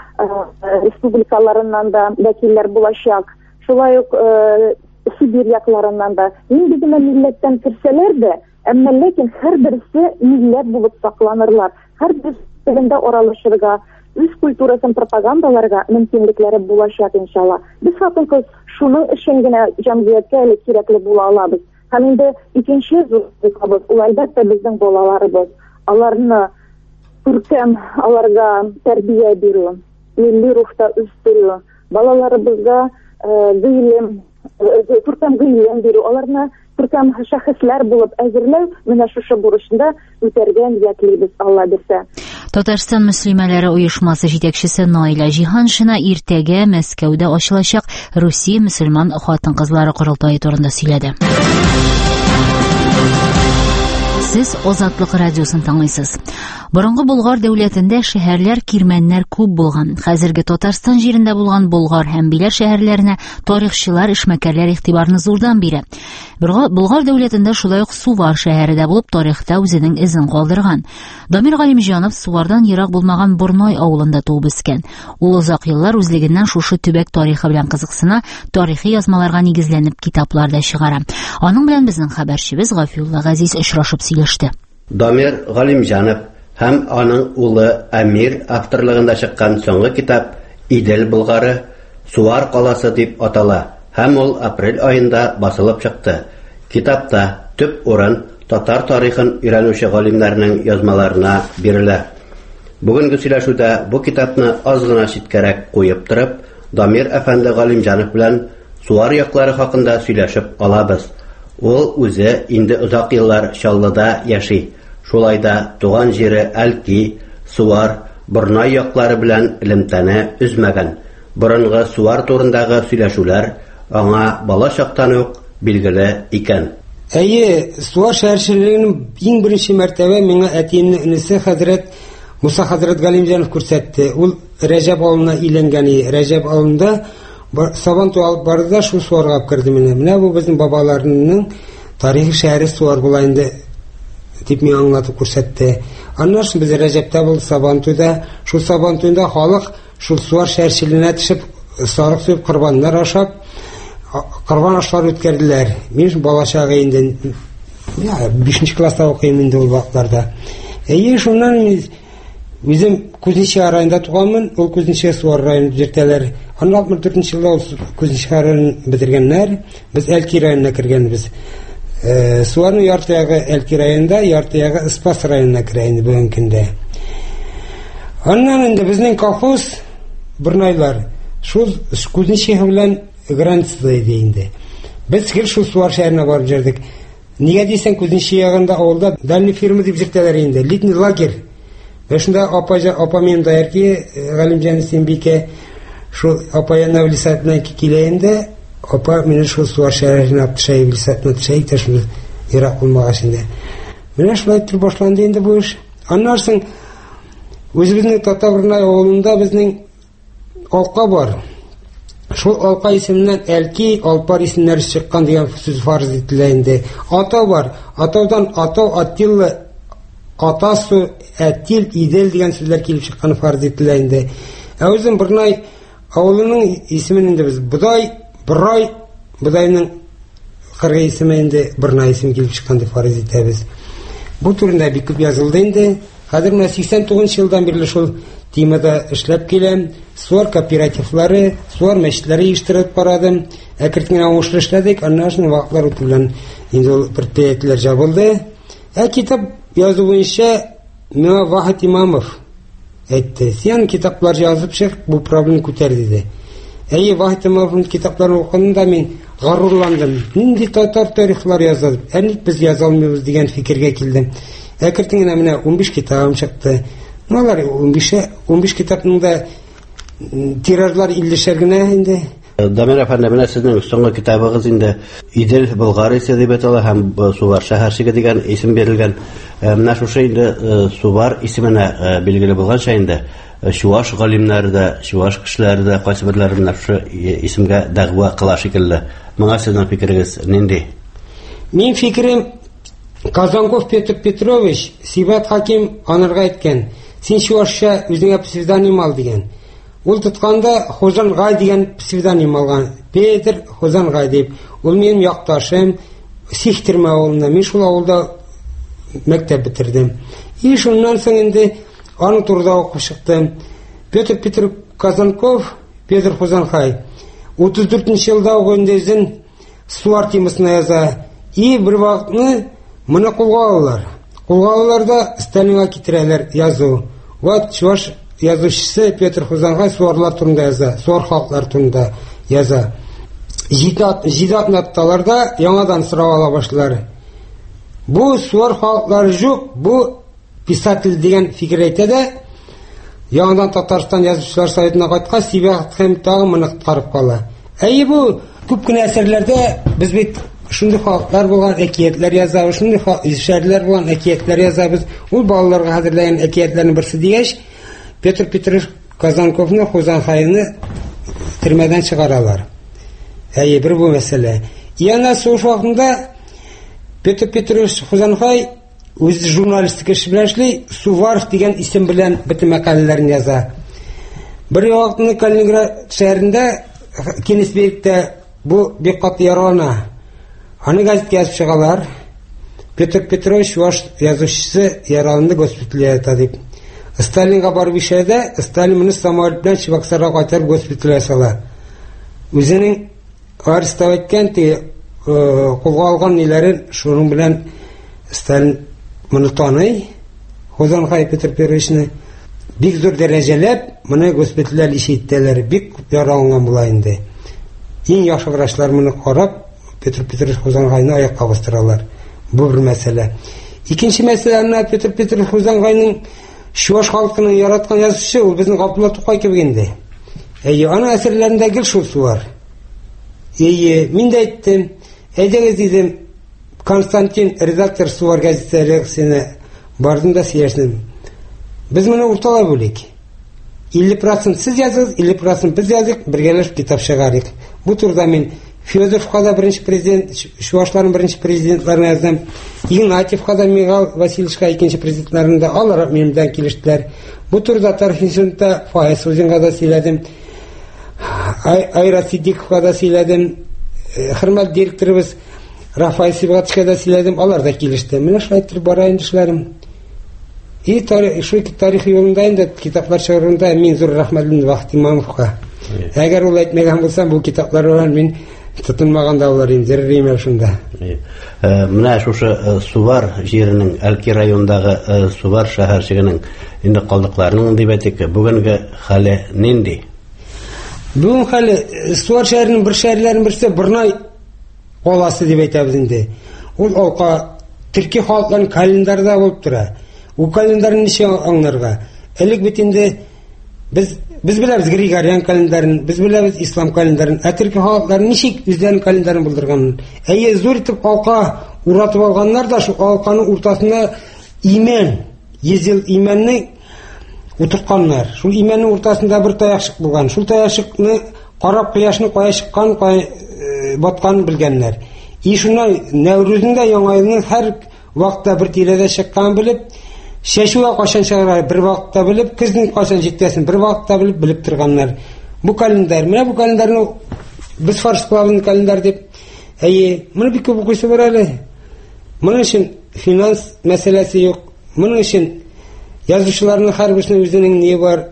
республикаларыннан да вәкилләр булачак. Шулай ук Сибирь якларыннан да. Нинди генә милләттән кирсәләр дә, әмма ләкин һәрберсе милләт булып сакланырлар. Һәрберсендә аралашырга, үз культурасын пропагандаларга мөмкинлекләре булачак иншалла. Без хатын-кыз шуның өчен генә җәмгыятькә әле кирәкле була алабыз. Һәм инде икенче зурлыгыбыз, ул әлбәттә безнең балаларыбыз. Аларны күркәм, аларга тәрбия бирү, милли рухта үстерү, балаларыбызга күркәм гыйлем бирү, аларны күркәм шәхесләр булып әзерләү, менә шушы бурычында үтәргә ниятлибез, Алла бирсә. Татарстан мөслимәләре оешмасы җитәкчесе Наилә Җиһаншина иртәгә Мәскәүдә ачылачак Русия мөселман хатын-кызлары курылтайы турында сөйләде. Сез Азатлык радиосын тыңлыйсыз. Борынгы Болгар дәүләтендә шәһәрләр, кирмәннәр күп булган. Хәзерге Татарстан җирендә булган Болгар һәм Биләр шәһәрләренә тарихчылар, эшмәкәрләр игътибарны зурдан бирә. Болгар дәүләтендә шулай ук Сувар шәһәре дә булып, тарихта үзенең изен калдырган. Дамир Галимҗанов Сувардан ерак булмаган Борной авылында туып үскән. Ул озак еллар үзлегеннән шушы төбәк тарихы белән кызыксына, тарихи язмаларга нигезләнеп китаплар да чыгара. Аның белән безнең хәбәрчебез Гафиулла Газиз очрашып сөйләште. Дамир Галимҗанов һәм аның улы Әмир авторлыгында чыккан соңгы китап Идел Болгары, Суар каласы дип атала һәм ул апрель айында басылып чыкты. Китапта төп урын татар тарихын өйрәнүче галимнәрнең язмаларына бирелә. Бүгенге сөйләшүдә бу китапны аз гына читкәрәк куеп торып, Дамир әфәнде Галимҗанов белән Суар яклары хакында сөйләшеп алабыз. Ул үзе инде озак еллар Чаллыда яши. Шулай да туган җире Әлки, Суар, Борнай яклары белән элемтәне үзмәгән. Борынгы Суар турындагы сөйләшүләр аңа бала чактан ук билгеле икән. Әйе, Суар шәһәрчелегенең иң беренче мәртәбә миңа әтиемнең инесе хәзрәт Муса хәзрәт Галимҗанов күрсәтте. Ул Рәҗәб авылына иләнгән. Рәҗәб авылында Сабан туалып барда шул Суарга кирде менә бу безнең бабаларның тарихи шәһәре Суар була инде дип миңа аңлатып күрсәтте. Аннан соң без Рәҗәбтә бул Сабантуйда, шул Сабантуйда халык шул Суар шәһәрчелегенә төшеп, сарык сөеп, корбаннар ашап, корбан ашлар үткәрделәр. Мин балачагы инде 5нче класста укыйм инде ул вакытларда. Әйе, шуннан үзем Кузнече районында туганмын, ул Кузнече Суар районында җиртәләр. 64нче елда ул Кузнече районын бетергәннәр, без Әлки районына кергәнбез. Суарның ярты ягы Әлки районында, ярты ягы Спас районына керә инде бүгенге көндә. Аннан инде безнең колхоз Борнайлар шул Кузнече белән границада иде инде. Без шул Суар шәһәренә барып җирдек. Нигә дисәң, Кузнече ягында авылда дальний фирма дип җиртәләр инде, летний лагерь. Башында апа мен даярки Галимҗан Симбике шул апа янына влисатына килә инде. Апа мине шул Суар шәһәренә апшай влисатына төшәй тәшмә ерак булмагач инде. Менә шулай итеп башланды инде бу эш. Аннан соң үзебезнең Татарбурнай авылында безнең алка бар. Шул алка исеменнән Әлки, Алпар исемнәре чыккан дигән сүз фарз ителә инде. Ата бар. Атаудан Атау, Аттилла, Атасу, Әттил, Идел дигән сүзләр килеп чыккан фарз ителә инде. Үзем Бурнай авылының исемен инде без Будай, Бурай, Будайның кыргы исеме инде Бурнай исеме килеп чыккан дип фарз итәбез. Бу турында бик күп язылды инде. Хәзер менә 89 елдан бирле шул темада эшләп киләм. Суар кооперативлары, суар мәчетләре иштереп барадым. Әкрен уңышлы эшләдек. Аннан соң вакытлар үтүлән инде предприятиеләр жабылды. Китап язу буенча миңа Вахит Имамов әйтте. Сен китаплар язып чык, бу проблема күтәр диде. Вахит Имамовның китапларын укыганда мин горурландым. Нинди татар тарихлар язды? Ник без яза алмыйбыз дигән фикергә килдем. Әкрен менә 15 китабым чыкты. Алар 15 китапның да тиражлар 50-шәр генә инде. Дамир әфәнде, менә сезнең соңгы китабыгыз инде Идел Болгариясе дип атала һәм Сувар шәһәрчеге дигән исем бирелгән. Менә шушы инде Сувар исеменә билгеле булганча инде Чуваш галимнәре дә, Чуваш кешеләре дә кайсы бирләре менә шушы исемгә дәгъва кыла шикелле. Моңа сезнең фикерегез нинди? Мин фикерем Казанков Петр Петрович Сибат Хаким анырга әйткән. Син Чувашча үзеңә псевдоним ал дигән. Ул тотканда Хозан Гай дигән псевдоним алган. Петр Хозан Гай дип. Ул минем якташым, Сихтерме авылында. Мин шул авылда мәктәп бетердем. Шуннан соң инде аны турда укып чыктым. Петр Казанков, Петр Хозан Гай 34 елда угындызын Суар темасына яза. Бер вакытны моны кулга алалар. Кулга алаларда Сталинга китерәләр язу. Вот Чуваш язучысы Петр Хозан Гай суарлар турында яза, суар халыклар турында яза. Җидат натталарда яңадан сорап ала башлар. Бу суар халыклары юк, бу писатель дигән фикер әйтә дә, яңадан Татарстан язучылар советына кайткан Сибат һәм тагы моны кыткарып кала. Бу күп кенә әсәрләрдә без бит шундый халыклар булган әкиятләр язабыз, шундый шәһәрләр булган әкиятләр язабыз. Ул балаларга хәзерләгән әкиятләрнең берсе дигәч, Петр Казанковны, Хозан Гайны төрмәдән чыгаралар. Бер бу мәсьәлә. Яңа сугыш вакытында Петр Хозан Гай үз журналистик эш белән эшли, Суваров дигән исем белән бөтен мәкаләләрен яза. Бер вакытны Калининград шәһәрендә Кенесбергтә бу бик каты яралана. Аны газетка язып чыгалар. Петр Петрович Чуваш язучысы яраланды, госпитальгә ята дип. Сталинга барып ишәдә, Сталин моны самолет белән Чебоксарга кайтарып госпитальгә сала. Үзенең арестовать иткән, кулга алган ниләрен шуның белән Сталин моны таный. Хозан Гай Петр Петровичны бик зур дәрәҗәләп моны госпитальгә ишеттеләр. Бик яраланган була инде. Иң яхшы врачлар моны карап Петр Петрович Хозан Гайны аякка бастыралар. Бу бер мәсьәлә. Икенче мәсьәлә Петр Петрович Хозан Гайның Чуваш халкының яраткан язучысы, ул безнең Габдулла Тукай кебек инде. Аны әсәрләрендә гел шул суар. Мин дә әйттем, әйдәгез дидем, Константин редактор Суар газетасына бардым да сөйләштем. Без моны урталай бүлик. 50% сез языгыз, 50% без язык, бергәләшеп китап чыгарыйк. Бу турда мин Федоровка да беренче президент, Чувашларның беренче президентларын яздым. Игнатьевка да Михаил Васильевичка икенче президентларын да алар минем белән килештеләр. Бу турда Тархисунта Фаяз Узенга да сөйләдем. Айра Сидиковка да сөйләдем. Хөрмәт директорыбыз Рафаил Сибгатовка да сөйләдем. Алар да килеште. Менә шулай итеп бара инде эшләрем. Тарих юлында инде китаплар чыгарында мин зур рәхмәтле Вахит Имамовка. Әгәр ул әйтмәгән булсам, бу китаплар белән мин тотынмаганда булар инде римә шунда. Менә шушы Сувар җиренең Әлки районындагы Сувар шәһәрчегенең инде калдыкларының дип әйтик, бүгенге хәле нинди? Бүген хәле Сувар шәһәренең бер шәһәрләренең берсе Бурнай каласы дип әйтәбез инде. Ул алка төрки халыкларның календарында булып тора. Ул календарны ничә аңларга? Элек бит инде без беләбез Григориан календарын, без беләбез ислам календарын, түрки халыклары ничек үзләренең календарен булдырган. Зур итеп алка уратып алганнар да шул алканың уртасына имән, езел имәнне утыртканнар. Шул имәннең уртасында бер таякчык булган. Шул таякчыкны карап кояшның кая чыккан, кая батканын белгәннәр. И шуны Нәүрүзендә яңа елның һәр вакытта бер тирәдә чыккан белеп, шәшүгә кашан чыгара бер вакытта белеп, кызның кашан җиткәсен бер вакытта белеп торганнар. Бу календарь, менә бу календарьны без фарсклавын календарь дип, моны бик күп укыйсы бар әле. Моның өчен финанс мәсьәләсе юк. Моның өчен язучыларның һәрберсенең үзенең не бар,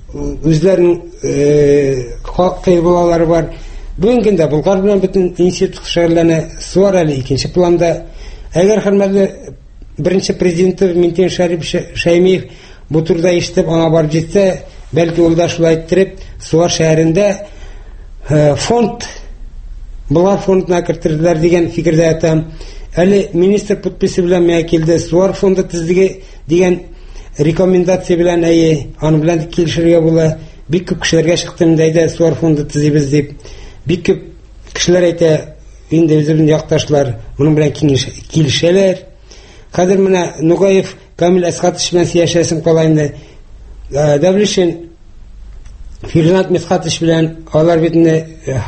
үзләренең кыйбалалары бар. Бүген көндә Болгар белән бөтен институт шәһәрләренә суар әле икенче планда. Әгәр хөрмәтле беренче президенты Минтимер Шәймиев бу турыда ишетеп аңа барып җитсә, бәлки ул да шулай иттереп суар шәһәрендә фонд, Болгар фондына кертерләр дигән фикердә ятам. Әле министр подписы белән миңа килде, суар фонды төзеге дигән рекомендация белән аны белән килешергә була. Бик күп кешеләргә чыктым дәйдә суар фонды төзибез дип. Бик күп кешеләр әйтә, инде үзебезнең якташлар моның белән килешәләр. Хәзер менә Нугаев Камил Әсхатович белән сөйләшәсем кала инде. Дәвлишин Фирнат Мисхатович белән алар битне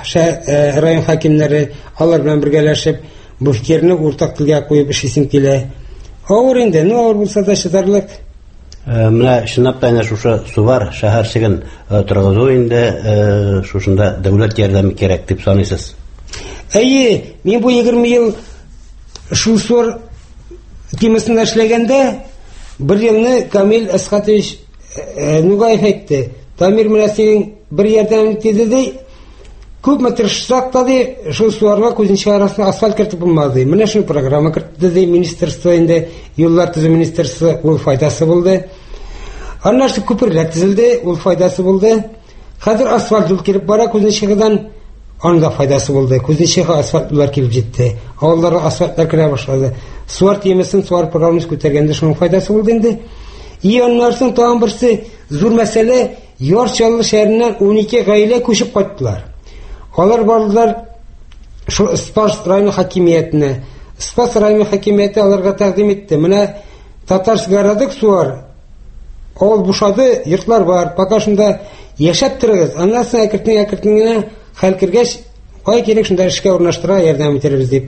район хакимнәре алар белән бергәләшеп бу фикерне уртак телгә куеп эшлисем килә. Авыр инде, авыр булса да чыдарлык. Менә чынлап та әнә шушы сувар шәһәрчеген торгызу инде шушында дәүләт ярдәме кирәк дип саныйсыз. Мин бу 20 ел шул суар темасында эшләгәндә бер елны Камил Әсхатович Нугаев әйтте. Тамир менә синең бер ярдәм итде ди. Күпме тырышсак та ди, шул суарга күзенчә арасына асфальт кертеп булмады. Менә шул программа кертте ди министрство инде, юллар төзү министрство, ул файдасы булды. Аннан соң күперләр төзелде, ул файдасы булды. Хәзер асфальт юл килеп бара күзенчәгәдән, анда файдасы булды. Күзенчәгә асфальтлар килеп җитте. Авылларга асфальтлар керә башлады. Суар темасын, суар программасын күтәргәндә шуның файдасы булды инде. Аннан соң тагын берсе зур мәсьәлә, Ярчаллы шәһәреннән 12 гаилә күчеп кайттылар. Алар бардылар шул Спас районы хакимиятенә. Спас районы хакимияте аларга тәкъдим итте. Менә Татарск суар. Авыл бушады, йортлар бар. Пока шунда яшәп торыгыз. Аннан соң әкертен хәл кергәч, кая кирәк шунда эшкә урнаштыра, ярдәм итәрбез дип.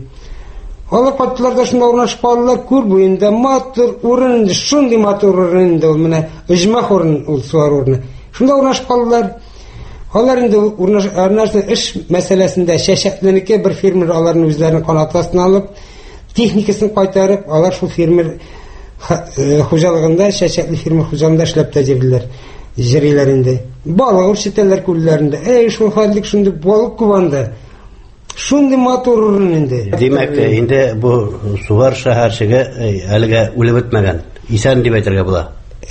Алар кайттылар да шунда урнашып калдылар. Күр буенда матур урын, шундый матур урын инде ул менә оҗмах урын, ул суар урыны. Шунда урнашып калдылар. Алар инде урнашып эш мәсьәләсендә шәшәтленеке бер фермер аларны үзләренең канаты астына алып, техникасын кайтарып, алар шул фермер хуҗалыгында, шәшәтле фермер хуҗалыгында эшләп тәҗрибәләр җырлар инде. Балык үрчетәләр күлләрендә. Шул хәллек шундый балык кубанда. Шундый матур урын инде. Димәк, инде бу суар шәһәрчеге әлегә үлеп бетмәгән. Исән дип әйтергә була.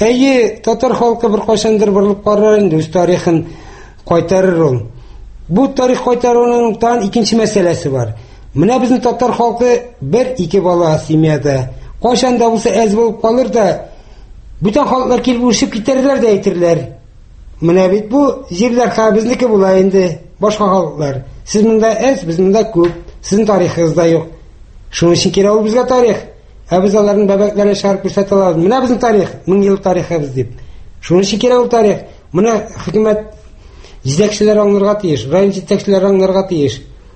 Татар халкы бер кайчандыр борылып карар инде, үз тарихын кайтарыр ул. Бу тарих кайтаруның тан икенче мәсьәләсе бар. Менә безнең татар халкы 1-2 бала семьяда. Кайчан да булса әз булып калыр да, бүтән халыклар килеп үрчеп китәрләр дә әйтерләр. Менә бит бу җирләр безнеке була инде, башка халыклар. Сез монда әз, без монда күп. Сезнең тарихыгызда юк. Шуның өчен кирәк ул безгә тарих. Без аларның бәбәкләренә чыгарып күрсәтә алабыз. Менә безнең тарих, 1000 ел тарихыбыз дип. Шуның өчен кирәк ул тарих. Менә хөкүмәт җитәкчеләре аңларга тиеш, район җитәкчеләре аңларга тиеш.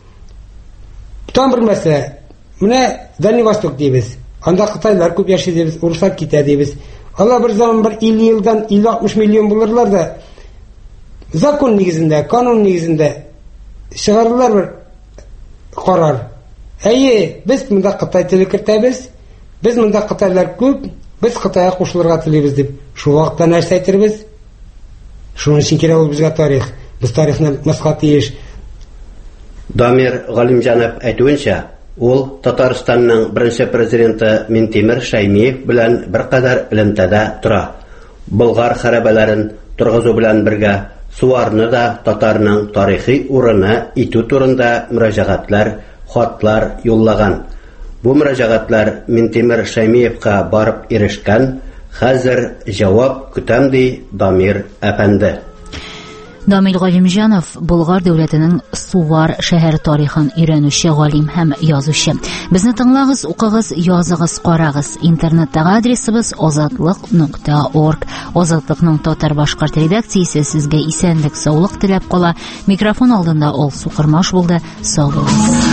Там бер мәсьәлә. Менә Дальний Восток дибез. Анда Кытайлар күп яши дибез, урыслар китә дибез. Алар бер заман 50 елдан 50-60 миллион булырлар да закон нигезендә, канун нигезендә чыгарылар бер карар. Без монда Кытай теле кертәбез. Без монда Кытайлар күп, без Кытайга кушылырга телибез дип. Шул вакытта нәрсә әйтербез? Шуның өчен кирәк ул безгә тарих. Без тарихны мәсхә тиеш. Дамир Галимҗанов әйтүенчә, ул Татарстанның беренче президенты Минтимер Шәймиев белән беркадәр элемтәдә тора. Болгар хәрабәләрен торгызу белән бергә суарны да татарның тарихи урыны итү турында мөрәҗәгатьләр, хатлар юллаган. Бу мөрәҗәгатьләр Минтимер Шәймиевка барып ирешкән. Хәзер җавап көтәм ди Дамир әфәнде. Дамил Галимҗанов Болгар дәүләтенең Сувар шәһәре тарихын өйрәнүче галим һәм язучы. Безне тыңлагыз, укыгыз, языгыз, карагыз. Интернеттагы адресыбыз озатлык.org. Озатлыкның татар-башкорт редакциясе сезгә исәнлек, саулык теләп кала. Микрофон алдында Алсу Кырмаш булды. Сау булыгыз.